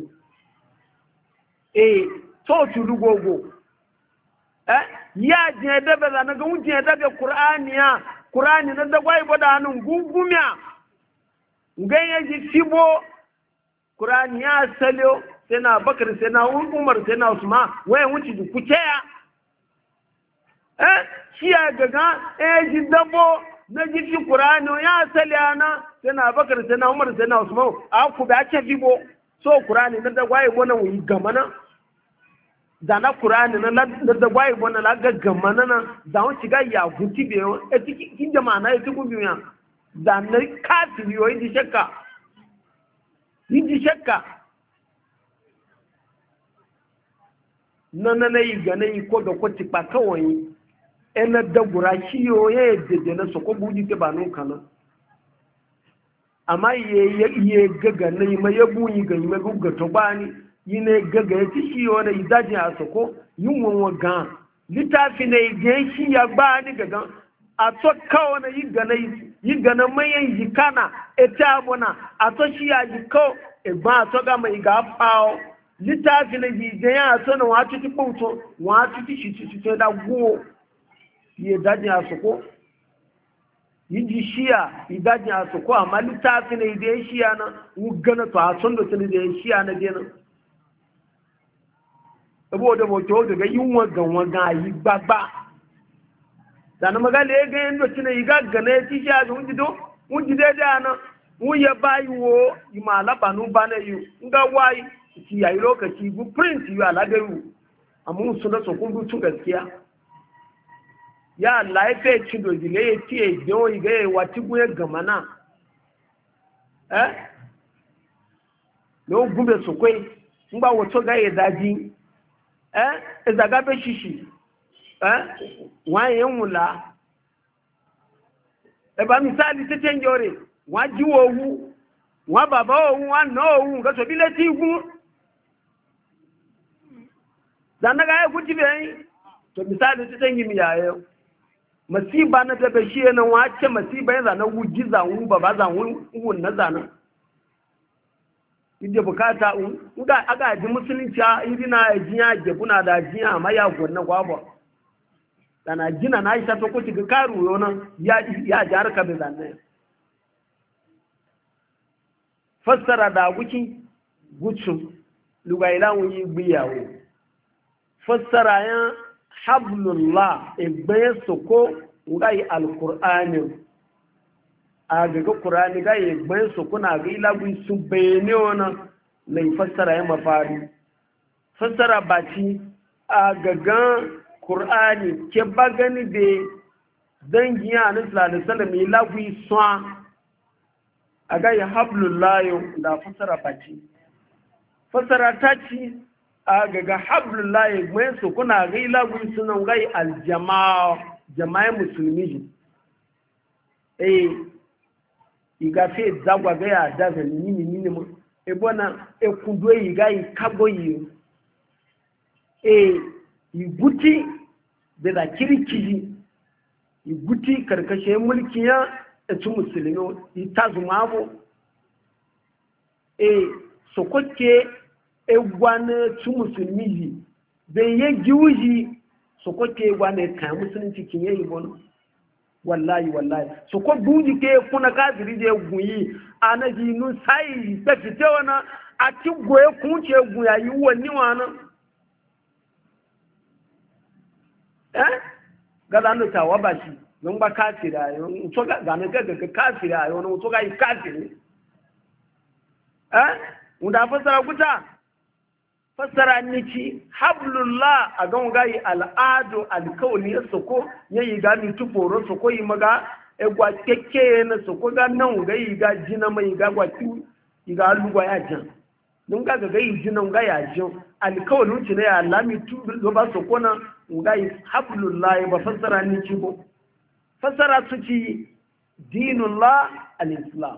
eh so tulu gogo eh ya je dabe da na ga wuje dabe qur'ani ya qur'ani na da gwai boda hannun gugumya ngan ya ji fibo qur'ani ya salo sai na bakar sai na umar sai na usman wayan wuce du kuceya eh shi ya gaga eh ji dabo na ji fi qur'ani ya asali ana sai na bakar sai na umar sai na usman a ku ba ce fi bo so qur'ani na da gwaye bona wi gamana da na qur'ani na na da gwaye bona la ga gamana na da won shiga ya guti be e tiki kin jama'a na e tiku biya da na kafiri yo yi shakka yi shakka na na yi ga na yi ko ga ko ti pa kawai ena da gura shi yo ye de na so ko buji te banu kana amma ye ye gaga na yi mai buyi ga yi mai guga to bani yi ne gaga ya ci shi yo na idaji a so ko yin wonwa ga litafi ne ga shi ya bani gaga a to kawo na yi ga na yi ga na mai yi kana eta abuna a to shi ya yi ko e ba to ga mai ga fawo litafi ne ji ga ya to na wa tuti punto wa tuti shi tuti da go yi dajin a soko yi ji shiya yi dajin a soko amma littafi ne da ya shiya na gana to a son da tuni da ya shiya na dena abuwa da bauta daga yin wagan wagan yi gbagba da na magana ya gani da tuni yi gaggana ya ci shiya ga wunji do wunji daidai na wuya bayi wo yi ma alaba nu ba na yi nga wayi ci yayi lokaci bu print yi alagayu amma su na sokun dutun gaskiya ya laife ci do dile ya tiye jo yi ga wa ti guye gamana eh no gumbe so kwe ngba woto ga ye daji eh ezaga be shishi eh wa yen wula e ba misali tete njore wa ji owu wa baba owu wa no owu nga so bile ti gun danaga ya guti be to misali tete ngimi yayo masiba na daga shi yana wace masiba yana na wuji zanwu ba ba zanwu wun na zana inda bukata un ga aga ji musulunci a irina jiya je kuna da jiya amma ya gonna gwaba dana jina na isa to kuti ga karu yona ya ya jar ka be zanne fassara da guki gutsu lugaila wuyi biyawo fassara ya hablullah egbe soko ngai alqur'ani agaga qur'ani ga egbe soko na ga ilagu su bayane ona lai fassara ya mafari fassara baci agaga qur'ani ke bagani de dangiya annabi sallallahu alaihi wasallam ilagu swa aga ya hablullah da fassara baci fassara ta ci agaga hablullahi mai su kuna gai lagun sunan gai aljama'a jama'a musulmi eh iga fe zagwa ga ya da zan nini nini mu e bona e kudo yi gai kago yi eh iguti da da kirkiji iguti karkashin mulki ya tu musulmi itazuma bo eh sokoke egwane tu musulmi yi bai yi giwuji su ko ke gwane kayan musulunci kin yayi bono wallahi wallahi su ko buji ke kuna kafiri da guyi anaji nu sai ta fite wana a ti goye kunce guya yi wani wana eh ga dan ta wa bashi don ba kafira yo to ga ga ga ga kafira yo no to ga yi kafiri eh unda fasara guta fassara niki hablullah a gan gayi al'adu alkawli ya soko ya yi gami tuforo soko yi maga egwa kekke na soko ga nan ga yi ga jina mai ga gwaki yi ga lugwa ya jan nun ga ga yi jina ga ya jan alkawli ci ne ya lami tu do ba soko na gayi hablullah ba fassara niki bo fassara su ci dinullah al-islam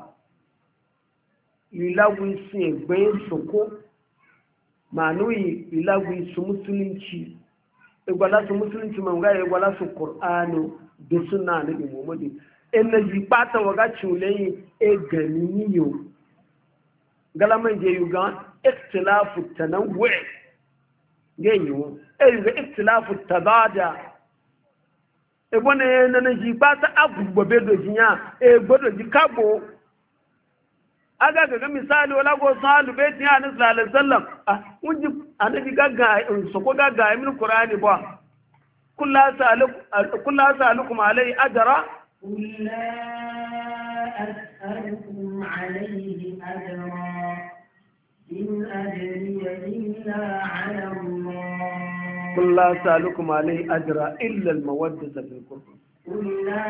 ilawi sin egbe soko manuyi ilagwi su musulunci igwala su musulunci man ga igwala su qur'anu da sunna nabi muhammad en na ji pata waga chulei e ganiyo galaman je yuga ikhtilafu tanawwu genyo e yuga ikhtilafu tabada e bone na na ji pata agugbo bedo jinya e gbodo ji kabo aga ga misali wala go salu beti ya nabi sallallahu alaihi wasallam ah unji annabi gaga so ko gaga min qur'ani ba kullu salukum kullu salukum alai ajra قل لا أسألكم عليه أجرا إن أجري إلا على الله قل لا أسألكم عليه أجرا إلا المودة في القربى قل لا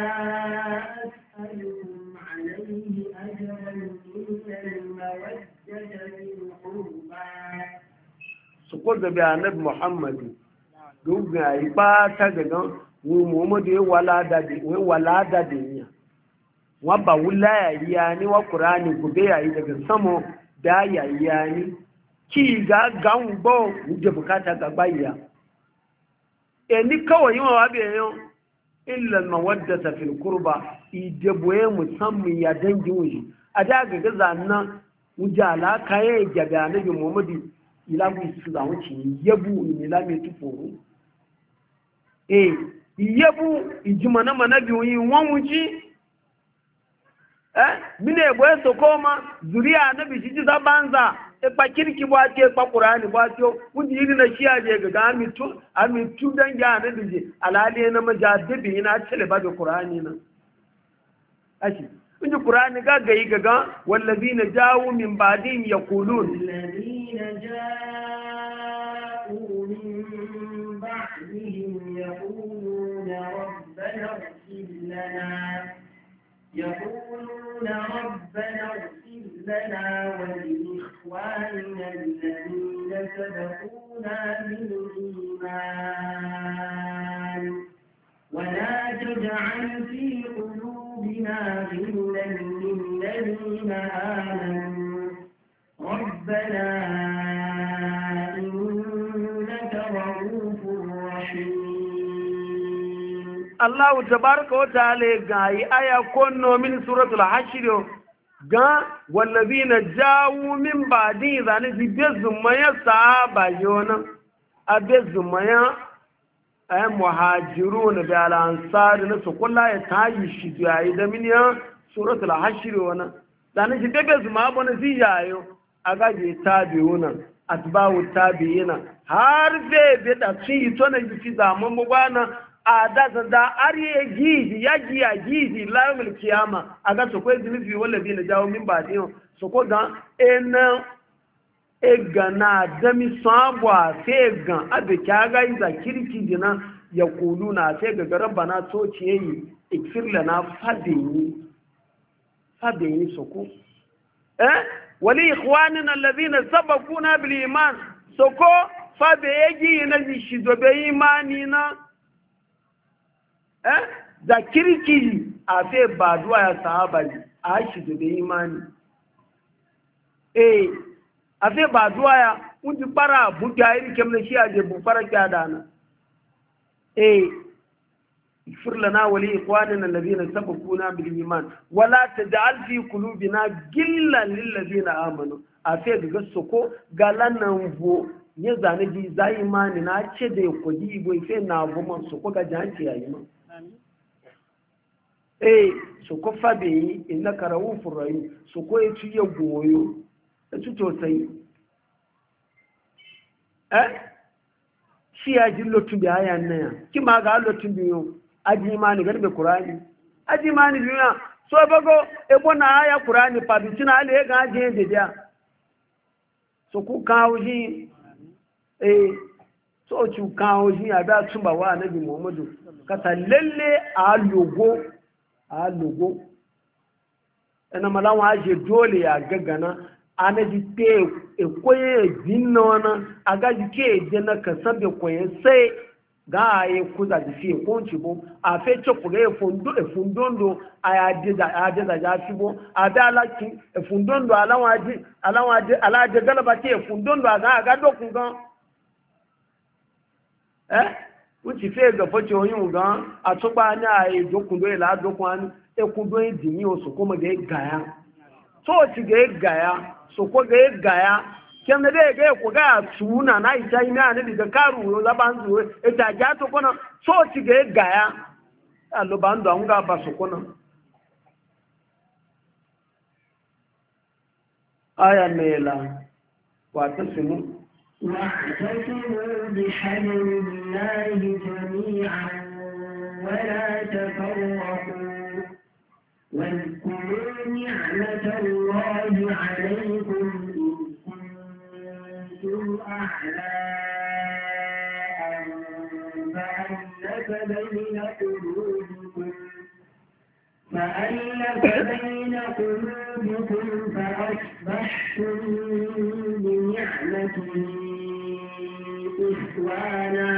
أسألكم عليه أجرا إلا المودة في القربى سقول بأنب محمد دوغا يبا تاغان ومحمد ولا دادي ولا دادي wa ba wula ya ni wa qur'ani gobe yayi daga samo da yayi ni ki ga gan bo je bukata ga bayya e ni kawai yi wa be yo illa mawaddata fil qurba ideboye musamman ya dangi wuji a da ga ga zanna wujala kaye jaga nabi muhammadi ila bu su da wuci yabu ni la me tuforo eh yabu ijimana manabi wi won wuci eh mine boye sokoma zuriya nabi jiji za banza e pa kirki ba ke pa qur'ani ba to wuji iri na shiya je ga ga mitu amitu dan ya nabi je alali na majadibi ina cele ba da qur'ani na ashi wuji qur'ani ga ga yi ga wallazina jawu min ba'dihim yaqulun الذين جاءوا من بعدهم يقولون ربنا اغفر لنا يقولون ربنا اغفر لنا ولإخواننا الذين سبقونا بالإيمان ولا تجعل في قلوبنا غلا للذين آمنوا ربنا إنك رؤوف رحيم Allah tabaraka wa ta'ala gayi aya konno min suratul hashr ga wallazina jawu min ba'di zani bizumaya sahaba yona abezumaya ay muhajirun da al-ansar na su kullu ya tayi shi yayi da min ya suratul hashr wana zani ji bezuma bona ziyayo aga je tabiuna atba'u tabiina har zai be da ci to na ji zaman mu bana a da da ariye gidi ya giya gidi layumul kiyama a ga su kwai zunubi wallazi na jawo min ba diyo su ko ga ena egana dami sabwa sai ga abe kyaga iza kirki dina ya kuluna sai ga rabbana to ciyeyi ikfir lana fadini fadini su ko eh wali ikhwanina alladhina sabaquna bil iman su ko fabe yaji na shi dobe imani na eh da kirkiri a fe ba duwa ya sahaba a shi da imani eh a fe ba duwa ya unji bara buga iri kemle shi a je bu fara kyadana eh اغفر لنا ولإخواننا الذين سبقونا بالإيمان ولا تجعل في قلوبنا غلا للذين آمنوا أفيد غسوكو غالانا نفو يزاني جي زي إيماني نا چه كودي إبو إفي نافو من سوكو غجانتي يا إيمان eh soko fabe innaka raufur rahim soko ya ci ya goyo ya ci tosai eh shi ya ji lotun da aya nan ki ma ga lotun biyo aji imani garbe qur'ani aji imani biyo so bago e bona aya qur'ani pa bi tina ale ga je de dia soko kawo ji eh so ci kawo ji ada tumba wa nabi muhammadu kata lalle a logo a logo ina malawa aje dole ya gaggana anaji te ekoye dinno na agaji ke je na kasabe koye sai ga aye kuza di fi konchi bo a fe chokure e fundo e fundondo aya deda aya da ja fibo adala ki e fundondo alawa ji alawa ji ala de galaba ke e fundondo aga aga dokun gan eh wuci fe ga foce oyun gan atuba ni aye dokun do ila dokun ani ekun do idini o so ko mo ge gaya so ti ge gaya so ko ge gaya kem ne de ge ko ga tuna na ita ina ne diga karu yo za banzu e ta ja to kono so ti ge gaya allo bando an ga ba so kono aya mela wa tasimu واعتصموا بحبل الله جميعا ولا تفرقوا على أن فألف بين قلوبكم فألف بين قلوبكم فأصبحتم بنعمته إخوانا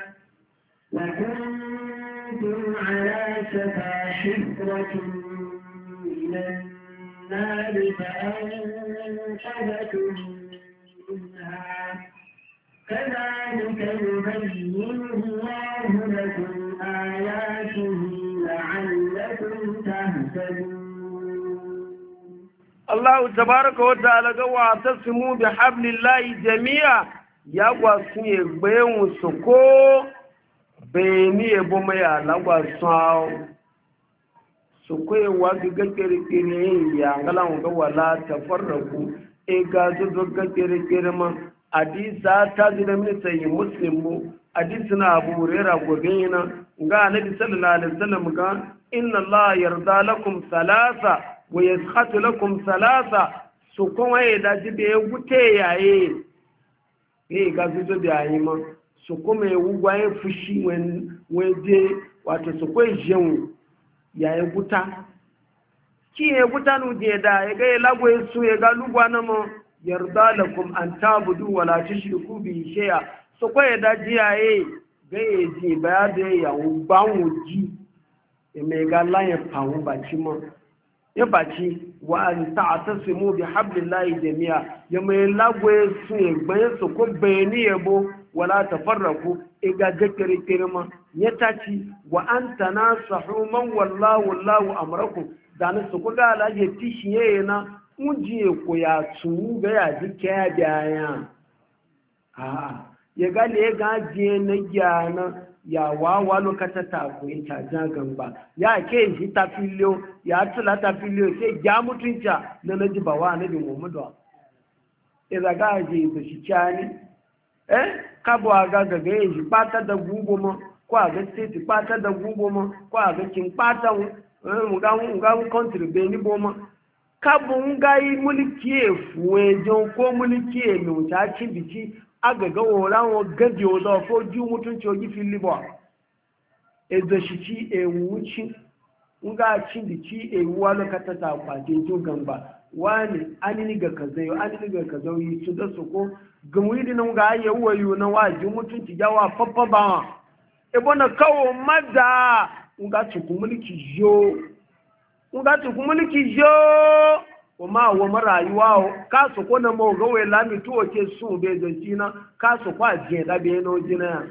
وكنتم على شفا حفرة من النار فأنقذكم منها كذلك يبين الله لكم آياته لعلكم تهتدون. الله تبارك وتعالى واعتصموا بحبل الله جميعا يا واسني بين سكو بيني بوما يا لغواساو سكو واغا كيركيري يا غلان ولا تفرقوا e ga zo ga kere kere ma hadisa ta da min sai muslim mu hadisi na abu hurairah gobe yana ga annabi sallallahu alaihi wasallam ga inna allah yarda lakum salasa wa yaskhatu lakum salasa su kuma ya da ji be gute yaye e ga zo da yayi ma su kuma ya wugwa ya fushi wen weje wato su kai jewu yayi guta ki ya gutanu je da ya ga lagwai su ya ga lugwa na mo yarda lakum an tabudu wala tushriku bi shay'a so ko ya da jiyaye ga ya ji ba da ya ba wuji e me ga la ya pawu ba ci mo ya ba ci wa an ta'tasimu bi hablillahi jami'a ya me lagwai su ya gbe su ko bayani yabo wala tafarraku e ga gakkare kirma ya taci wa an tanasahu man wallahu wallahu amrakum dani su kuga alaje tishiye na unjiye ko ya tsu ga ya jike ya jaya a ya ga le ga je na gyana ya wawa lokata ta ko ita jagan ba ya ke shi ta filio ya tula ta filio sai ja mutunta na naji bawa nabi Muhammadu e da ga je to shi chani eh kabo aga ga ga shi pata da gubo mo ko aga state pata da gubo mo ko aga kin pata nga country be ni boma kabu nga yi mulki efuwe jon ko mulki e no ta ci biki agaga wora wo gaje o do fo ju mutunci o gi filibo e do shi ci e wuci nga ci biki e walo katata kwaje jo gamba wani anini ga kazayo anini ga kazayo yi su da su ko gumuri nan ga ya wayo na waji mutunci jawa faffa ba e bona kawo madda nga tuku mulki jo nga tuku mulki jo o ma wo marayuwa o ka so ko na mo go we lami to o ke su be do tina ka so kwa je da be no jina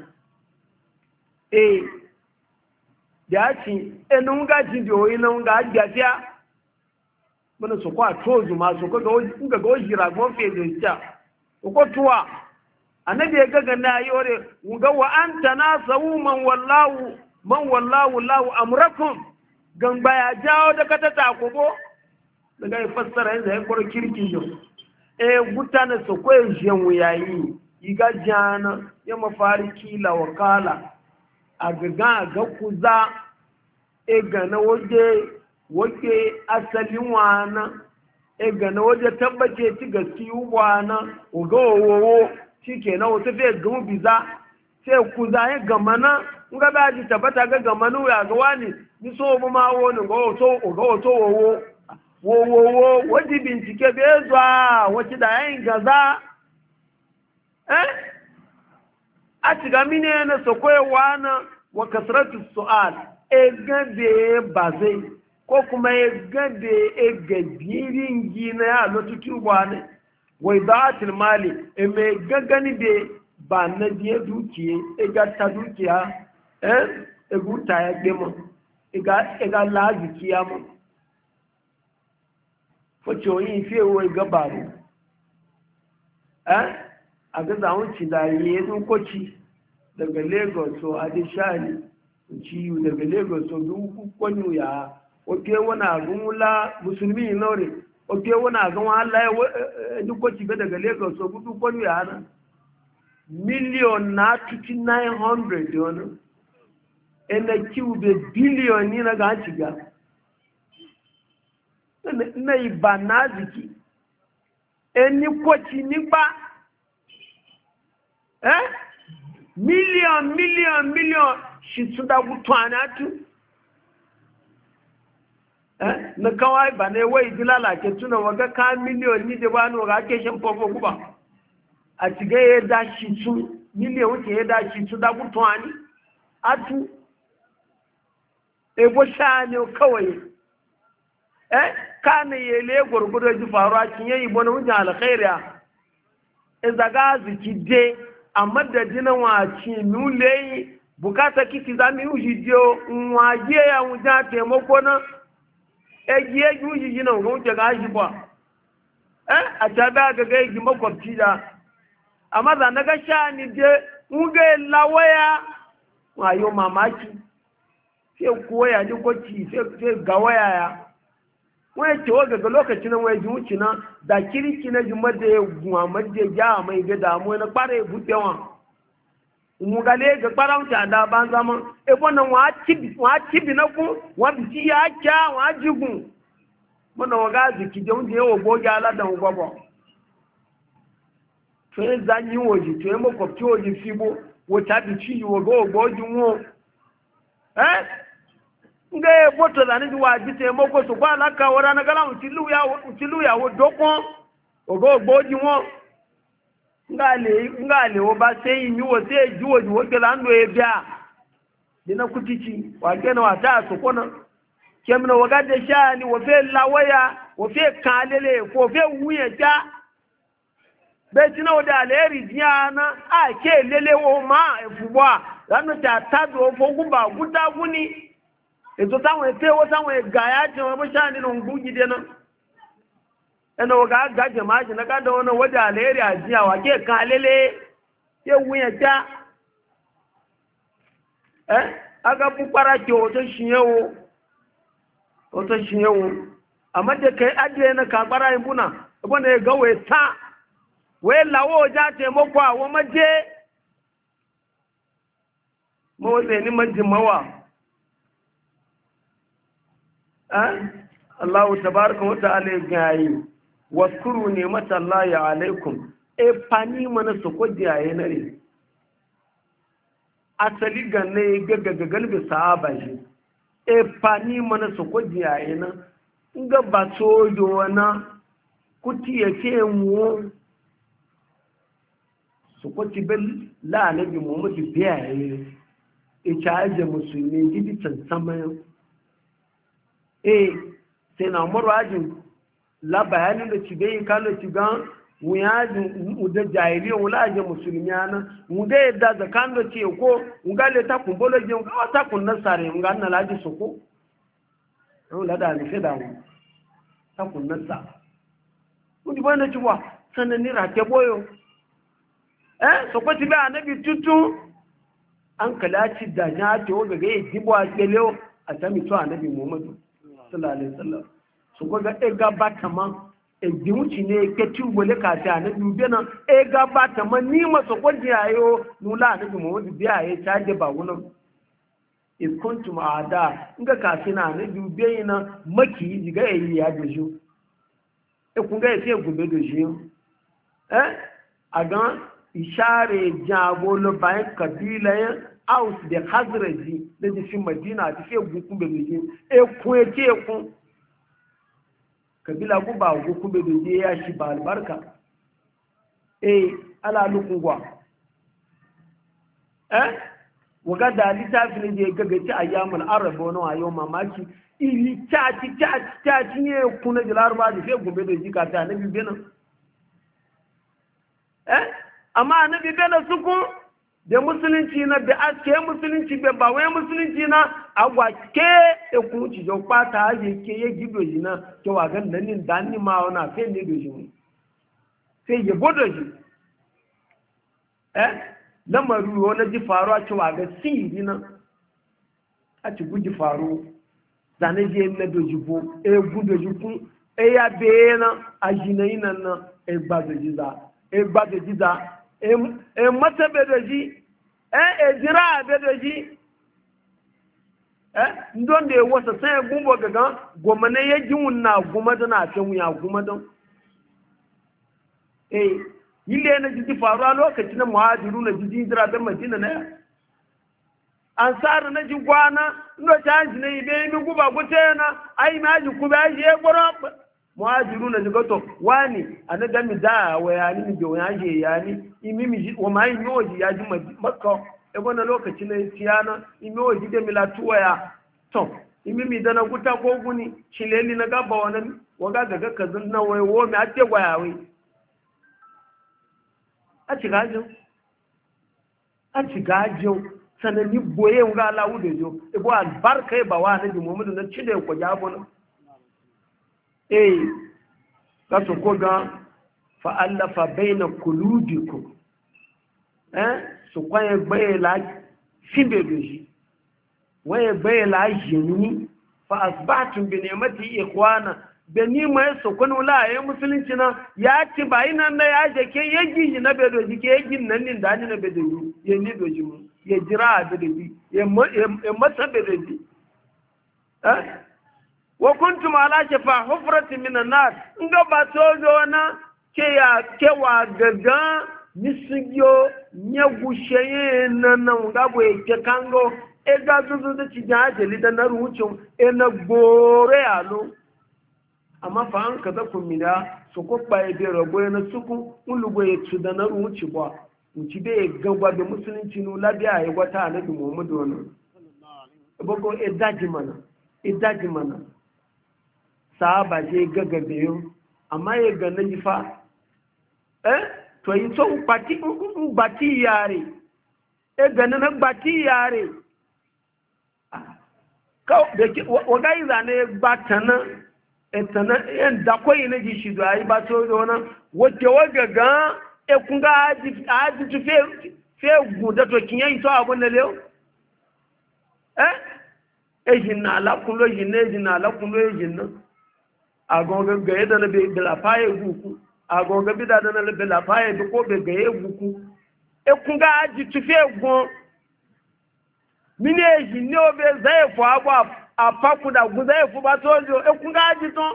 e ya ci enu nga ji do ina nga jatia bana so kwa tozu ma so ko go nga go jira go fe do tia ko tuwa annabi ya gaga na yore nga wa anta nasawu man wallahu man wallahu lahu amrakum gan baya jawo da kata takubo daga ya fassara yanzu ya kwaro kirki yau e gutana su kwaye jiyan yayi iga jana ya mafari kila wakala a gaga ga kuza e gana waje wake asalin wana e gana waje tabbace ci gaski wana uga wowo shi ke na wata fiye gamu biza sai kuza ya gamana nga ba ji tabbata ga gamanu ya ga wani ni so mu ma woni go to go to wo wo wo wo wadi bincike be zuwa wace da yin gaza eh a ci ga mine na so koyewa na wa kasratu su'al e gade bazai ko kuma e gade e gadirin gina ya lotutu bane wai da'atul mali e me gagani be ba na je dukiye e ga ta dukiya eh eguta ya gbemo ega ega lazi ya mo focho yin fi ewo ega baro eh aga za won ci da yi dun koci daga Lagos so Adishani ci yu daga Lagos so du kwanu ya oke wana gumula musulmi nore oke wana ga wa Allah ya duk koci daga Lagos so du kwanu ya na million na nine hundred yono ena kiube billion ni na ga ciga na ibanaziki eni kochi nigba eh million million million shi su da gutwana tu eh na kawai ba ne wai dilala ke tuna waga ka million ni da ba no ga ke shan fofo guba a tige ya da shi su million wuce ya da shi su da gutwani atu ebo sha ne kawai eh kana yele gurgudo ji faruwa kin yayi bona wujan alkhairiya e zaga ziki de amma da dinan waci nule bukata kiti za mi uji dio nwaje ya wujan taimako na e giye uji jina wuce ga shi ba eh a tada ga ga gi makwabci da amma za na ga sha ni de uge lawaya wayo mamaki sai koya ji kwaci sai ga waya ya wani cewa daga lokacin wani jimuci na da kirki na jima da ya guwa madde ya mai ga damu na kpara ya buɗe wa mugale ga kpara wuce a da ban zama ebo na wa cibi na ku wa bisi ya kya wa jigun mana wa ga ziki da wunde yawa goge ala da gwagwa to yi zanyi waje to yi makwabci waje fibo wata bici yi wa ga ogogin wo eh nga ye boto la ni wa jite moko so kwa la ka wora na gala utilu ya utilu ya wo dokon ogo gboji won nga le nga le o ba se yin wo se ju wo ju wo ke la ndo e bia dina kutichi wa gena wa ta so kona kemno waga de sha ni wo fe la waya wo fe kan lele ko fe wuye ja be tina o da le ri diana a ke lele wo ma e fubwa lanu ta ta do fo gumba guta guni ètò táwọn ètè owó táwọn ẹ̀gà yá jẹ wọn bó ṣáà nínú ń gún jíde náà ẹnà ọ̀gá àgájẹ̀ máa jẹ̀ náà wọn náà wọ́dà àlẹ́rẹ̀ àjí àwọn àjẹ́ kan alẹ́lẹ́ tí ewu yẹn já ẹ́ agabu kpara jẹ owó tó ṣìyẹ́ wo owó tó ṣìyẹ́ wo àmọ́jẹ́ kẹ́ adìẹ náà kà kpara yín búnà ẹgbọ́n náà ẹ̀gá wẹ̀ tán wẹ̀ làwọ̀ ọjà tẹ̀ mọ́kọ́ àwọn ọmọdé mọ́wọ́ sẹ́ni mọ́jì mọ́wà. Allah tabaraka wa ta'ala gayi waskuru ne mata Allah ya alaikum e pani mana su ko jaye na re asali ganne gaga galbe sahaba shi e pani mana su ko jaye na nga ba so do na kuti yake mu su ko tibel la nabi Muhammad biyaye e chaje musulmi gidi tsansama eh sai na umaru ajin la bayanin da ci bai kalo ci gan wuyajin da jahiliya wula ajin musulmi yana wuda yadda zakan da ce ko wuga le ta kun bolo je wuga ta kun nasare wuga na laji soko yau la da ni fe da mu ta kun nasa wudi bana ci wa sanan ni rake boyo eh soko ti ba annabi tutu an kala ci da ja to ga ga yi bo a kelewo a sami to annabi muhammadu sallallahu alaihi wasallam su ko ga ega batama e dimuci ne ke tubole ka ta na dube na ega batama ni ma so ko diayo nula na mu wodi biaye ta je ba wunan in kuntum aada nga ka sina na dube na maki diga yi ya dojo e kun ga e gube dojo eh agan ishare jabo lo bayan kabila ya aus de hazraji da ji fi madina ta fi gukun be beje e kun e ke kun kabila ku ba gukun be beje ya shi ba albarka eh ala lukun gwa eh waga da litafi ne je gaga ci ayyamul arab wono ayo mamaki ili tati tati tati ne kun da larba da fi gumbe da jika ta nabi bena eh amma annabi bena sukun da musulunci na da ake musulunci bai ba wai musulunci na agwa ke e ku ci jo pata aje ke ye gido ji na ke wa gan nan dan ni ma wana fe ne do ji fe ye bodo ji eh lamaru wona ji faru a ci wa ga siri na a ci guji faru zane je na do ji bo e gudo ji ku e ya be na ajina ina na e gba do ji za e gba do ji za e mata bedoji eh e jira bedoji eh ndon de wasa sai gumbo gaga goma ne ya jiwun na guma da na tan wuya guma don eh yile na jiji faruwa lokacin na muhajiru na jiji hijira da madina na ansar na ji gwana ndo chanji na ibe mi guba gute na ai ma ji ku ba je goro muhajiru na jiga to wani anaga mi da wayani mi do yaje yani imi mi wa mai noji ya ji makka e bona lokacin na tiyana imi oji da milatuwa ya to imi mi dana guta ko guni shileli na gaba wannan waga daga kazin na wai wo mi ate gwayawe a ci gajin a ci gajin sanani boye nga Allah da jo ibo albarka ba wa nabi Muhammadu na cide ko jabo na eh ka so ko ga fa allafa baina qulubikum eh so kwaye baye la simbe beji waye baye la jini fa asbatum bi ni'mati ikhwana da ni mai sokon wula ya musulunci na ya ci bayi nan da ya je ke yaji na bedoji ke yaji nan din da ni na bedoji ya ni doji mu ya jira a bedoji ya masa bedoji eh wa kuntum ala shafa hufratin minan nar in ga ba to na ke ya ke wa gaga nisigyo nya gushe nan nan ga bo ke kango e ga zuzu da ci jajeli da na rucin e na gore alo amma fa an kaza kun mina su ko baye be rago na suku ulugo ya ci da na ruci ba uci be gangwa da musulunci no labiya ya wata annabi Muhammadu wannan bako e daji mana e daji mana sahaba je gaga da yo amma ya ga na fa eh to yi so bati bati yare e ga na bati yare ka da waga yi zane batana etana yan da koyi na ji shi da yi ba so da wannan wace waga ga e kun ga aji aji tu fe fe guda to kin yi to abun da lew eh e jinna la kun lo jinne jinna la kun lo jinna agoga ga yada na be da faye guku agoga bi da na be la faye ko be ga ye guku e kun ga aji tu fe gun mini e jinne o be zai fo aba apaku da guza efu ba tojo e kun ga ji ton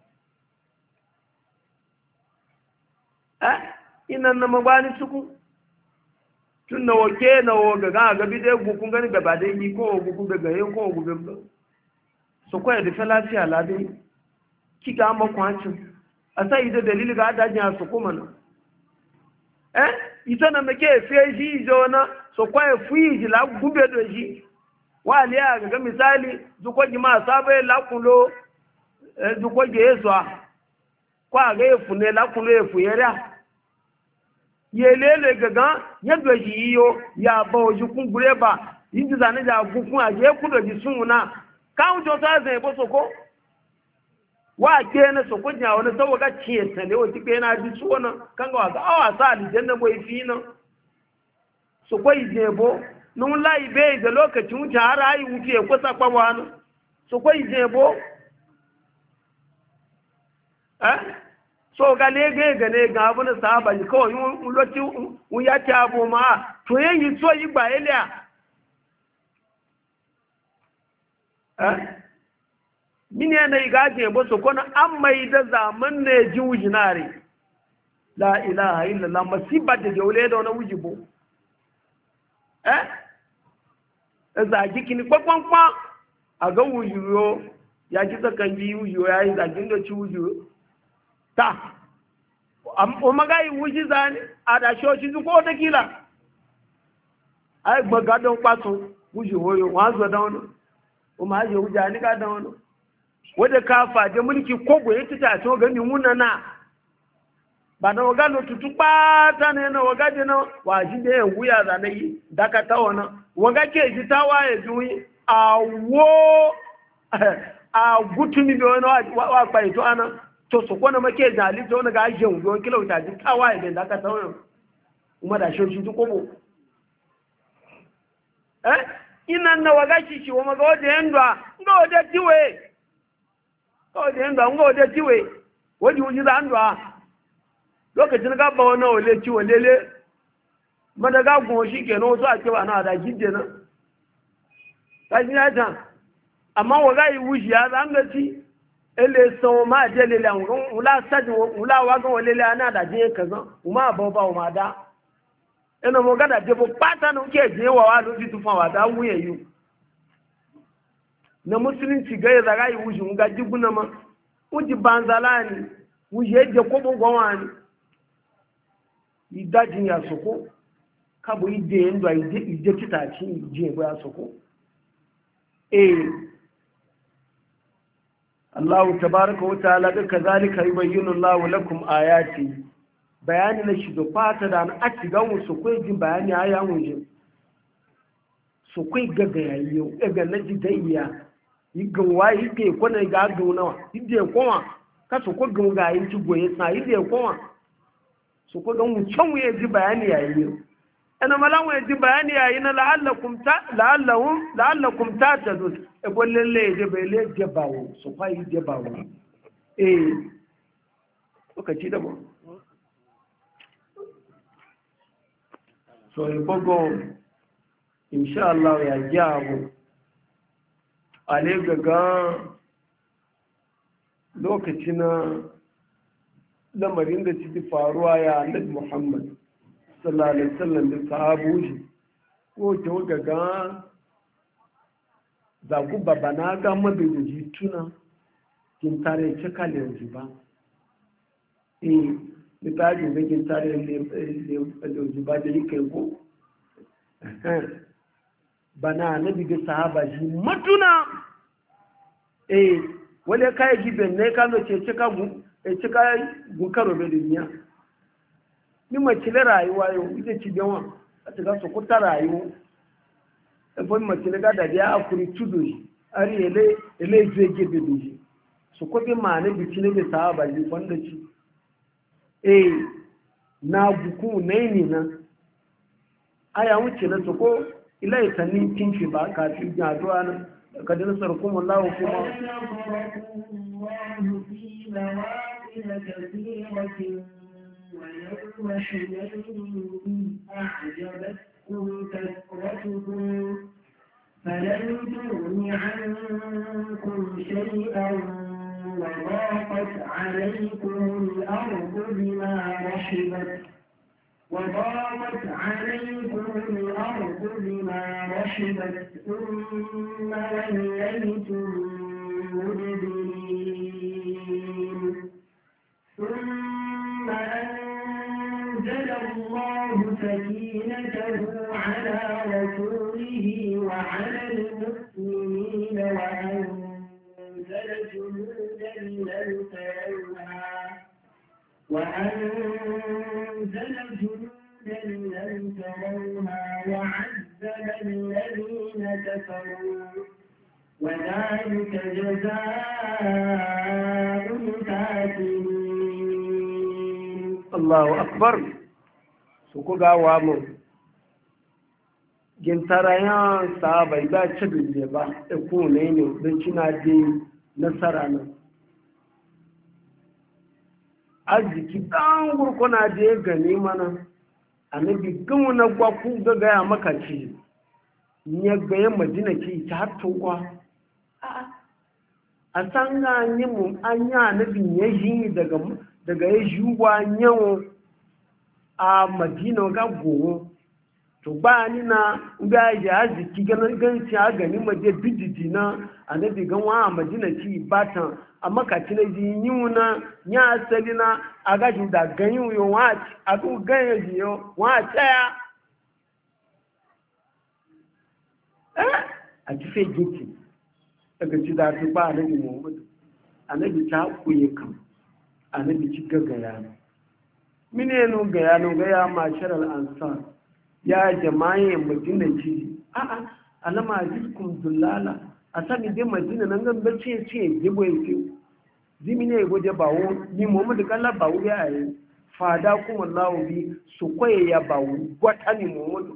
eh ina na mabani suku tun na woke na wo ga ga bi de gukun gani gaba da yi ko gukun ga gaye ko gukun so ko da fa lafiya labi kika amma kwancin asai da dalili ga adajin su kuma na eh ita na make fe ji jona so ko e fuyi la gube do ji wali ya ga misali zuko jima sabai lakulo zuko geswa kwa ga efune lakulo efuyera yelele gaga yadwa yiyo ya ba oju kungure ba yindi zane ja gukun aje kudo ji sununa kan jo ta zai bo soko wa ke na soko nya wani sawo ga ciye tane o tipe na ji suwana kan ga ga awa sa aljanna boy fina soko ijebo nun layi bai da lokacin wuce har ayi wuce kusa kwawa no so kwai jebo eh so ga ne ga ga ne ga abu na sahaba ji kawai un loti un ya ta abu ma to yayi so yi ba eliya eh mini ne ga jebo so kona amma da zaman ne ji wujinare la ilaha illallah masiba da jawle da wani wujibo eh zagi kini kwakwankwa a ga wujuyo ya ji tsakan ji wujuyo ya yi zagin da ci wujuyo ta o magayi wuji zane a da shoshi zuko watakila a yi gbaga don kwaso wujuyo wazo da wani o ma ajiye wuja ni ga da wani wadda ka faje mulki kogo ya ci tace gani wuna na ba na waga lotutu ɓata ne na waga jina wa shi da ya wuya zane yi dakata wani waga ke ji ta waye juyi a wo a gutumi da wani wa kwaito ana to su kwana make jali ta wani ga ajiyar wujon kilauta ji ta waye da dakata wani kuma da shi shi kobo eh ina na waga shi shi wa maga wajen yandwa nga wajen tiwe nga wajen yandwa nga wajen tiwe wajen wuji za andwa lokacin gaba wani wale ciwo lele madaga kuma shi ke wasu a kewa na da gidje nan kashi ya can amma wa za yi wushi ya zan gaci ele so ma je le la ula sadi ula wa ga wale le ana da je kaza uma ba ba uma da ena mo ga da je bo pata no ke je wa wa lu tu fa wa da wuye yu na musulunci ga ya zaga yi wuji ga jiguna ma wuji banzalani wuje je ko bo gwani idajin ya soko kabo ide ndo ide ide titachi ije bo ya soko eh Allah tabaraka wa ta'ala da kazalika yubayyinu Allah lakum ayati bayani na shi da fata da an ati ga mu su kai jin bayani aya mu jin su kai gaga yayo ga na ji daiya yigan wayi ke ko na ga ga nawa ide kowa ka su ko ga ga yin ci goye sa ide kowa su ko ga mu can mu ji bayani yayo ana malan wa ji bayani yayi na la'allakum ta la'allahum la'allakum tatadun e bollele je bele je bawo su kai je bawo eh lokaci da mu so e bogo insha Allah ya jawo ale gaga lokaci na lamarin da ci faruwa ya Annabi Muhammad sallallahu alaihi wasallam da sahabu shi ko to gaga za ku babana ga mabiyi tuna kin tare cika yanzu ba eh misali da kin tare ne ba da yake ko bana nabi ga sahaba shi matuna eh wale kai giben ne ka zo ce cika gu e cika gu karo be dunya ni mace le rayuwa yau ita ci gawa a ta ga su kuta rayuwa e bon mace le ga da ya akuri tudu shi ari ele ele je gebe shi su ko bi ma ne bi ci ne be sahaba shi wanda ci eh na buku ne ni na aya wuce na su ko ila ita ni kinci ba kafin jaduwa nan ka ji nasar kuma Allah kuma ويوم حنين أعجبتكم كثرتكم فلم تغن عنكم شيئا وضاقت عليكم الأرض بما رحبت وضاقت عليكم الأرض بما رحبت ثم وليتم مدبرين ثم أنزل الله سكينته على رسوله وعلى المؤمنين وأنزل جنودا لم تروها وأنزل جنودا لم تروها وعذب الذين كفروا وذلك جزاء الكافرين الله أكبر سوكو غاوا مو gintarayan sahabai ba ci duje ba da kone ne don cina je nasara nan arziki ɗan gurkuna da ya gani mana annabi gamu na gwaku ga gaya maka ce ya gaya madina ke ta hattuwa a san gani mu an yi annabi ya yi daga ya yi wa yawon a madina ga gowo to ba ni na ga ya arziki ganin ganci a gani maje bijiji na annabi ganwa a madina ci batan a makaci na ji yi na ya asali na a gaji da ganyi yo wace a ku ganye ji yo wace ya eh a ci fe giki daga ci da su ba annabi muhammadu annabi ta kuye kan annabi ci gaggaya mine no gaya no gaya ma sharal ansar ya jama'a madina ci a'a alama jiskum dullala a sami dai madina nan gan bace ce gibo yake zimi ne goje bawo ni muhammadu kalla bawo ya yi fada kuma lawo bi su koye ya bawo gwata ni muhammadu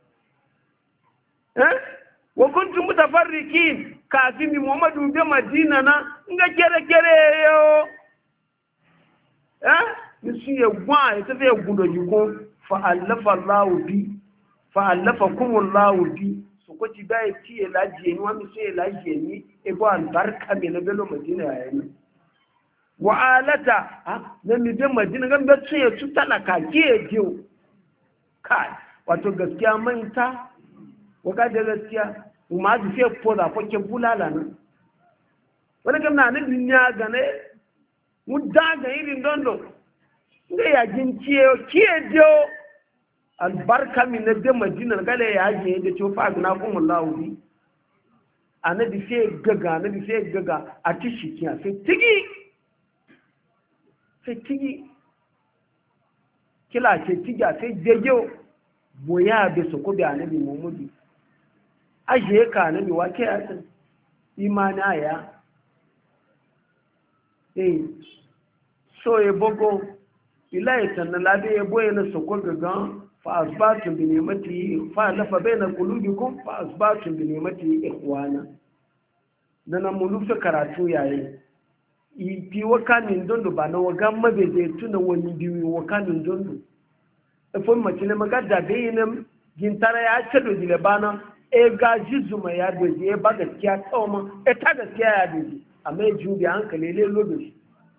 eh wa kuntum mutafarriqin kafin ni muhammadu bi madina na nga kere kere yo eh ni su ye gwa ya tafi gudo jiko fa allafa lawo bi fa allafa kuma lawo bi ko ci bai ci ya lajiye ni wani sai ya lajiye ni ebo albarka me na belo madina ya yi wa alata ha na mi da madina gan da tsaye su talaka ke jiyo kai wato gaskiya manta waka da gaskiya ma ji fe po da ko ke bulala nan wani kam na nan dunya ga ne mu daga irin dondo ne ya jin ciye ke jiyo albarka min na da madina gale ya je da to fa na kuma lawudi anabi sai gaga anabi sai gaga a tishi kiya sai tigi sai tigi kila ce tiga sai jejo boya be su ko bi anabi muhammadu aje ka anabi wa ke asan imani aya eh so e bogo ilai tan labe e boye na su ko gaga fa asbatu bi ni'mati fa lafa baina qulubikum fa asbatu bi ni'mati ikhwana nana mulufe karatu yayi ipi wakanin dondo ba na waga mabeze tuna wani biwi wakanin dondo efon macile magada bayin gintara ya cedo dile bana e ga jizuma ya doji e ba gaskiya tsoma e ta gaskiya ya doji amma e jubi hankali le lodo shi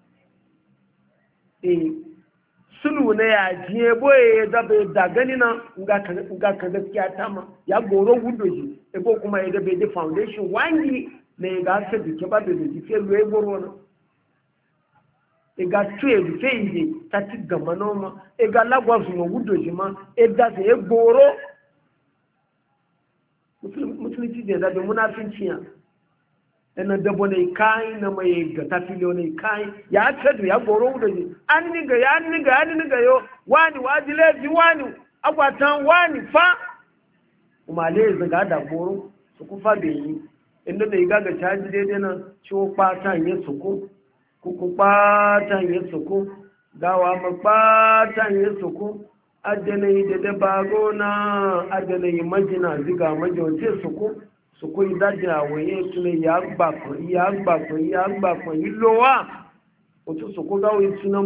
e sulu ne ya jiye boye da bai da gani na nga ka gaskiya tama ya goro wudo shi e ko kuma ya da bai da foundation wangi ne ga se bi ke ba da ji fe lo e goro na e ga tu e bi fe ide ta ti gama no ma e ga lagwa su mo wudo shi ma e da se e goro musulunci da da munafinci ya ina dabo ne kai na mai ga tafilo ne kai ya tadu ya goro wudo shi an ni ga ya ni ga an ni ga yo wani wajile ji wani akwatan wani fa kuma le zaga da goro su kufa be yi inda da iga ga caji daidai na ciwo ɓatan ya suku kuku ɓatan ya suku gawa ma ɓatan ya suku adanayi da dabago na adanayi majina ziga majalce suku suku idaji a waye tuna ya gbakon ya gbakon ya gbakon yi lowa otu suku gawa yi tuna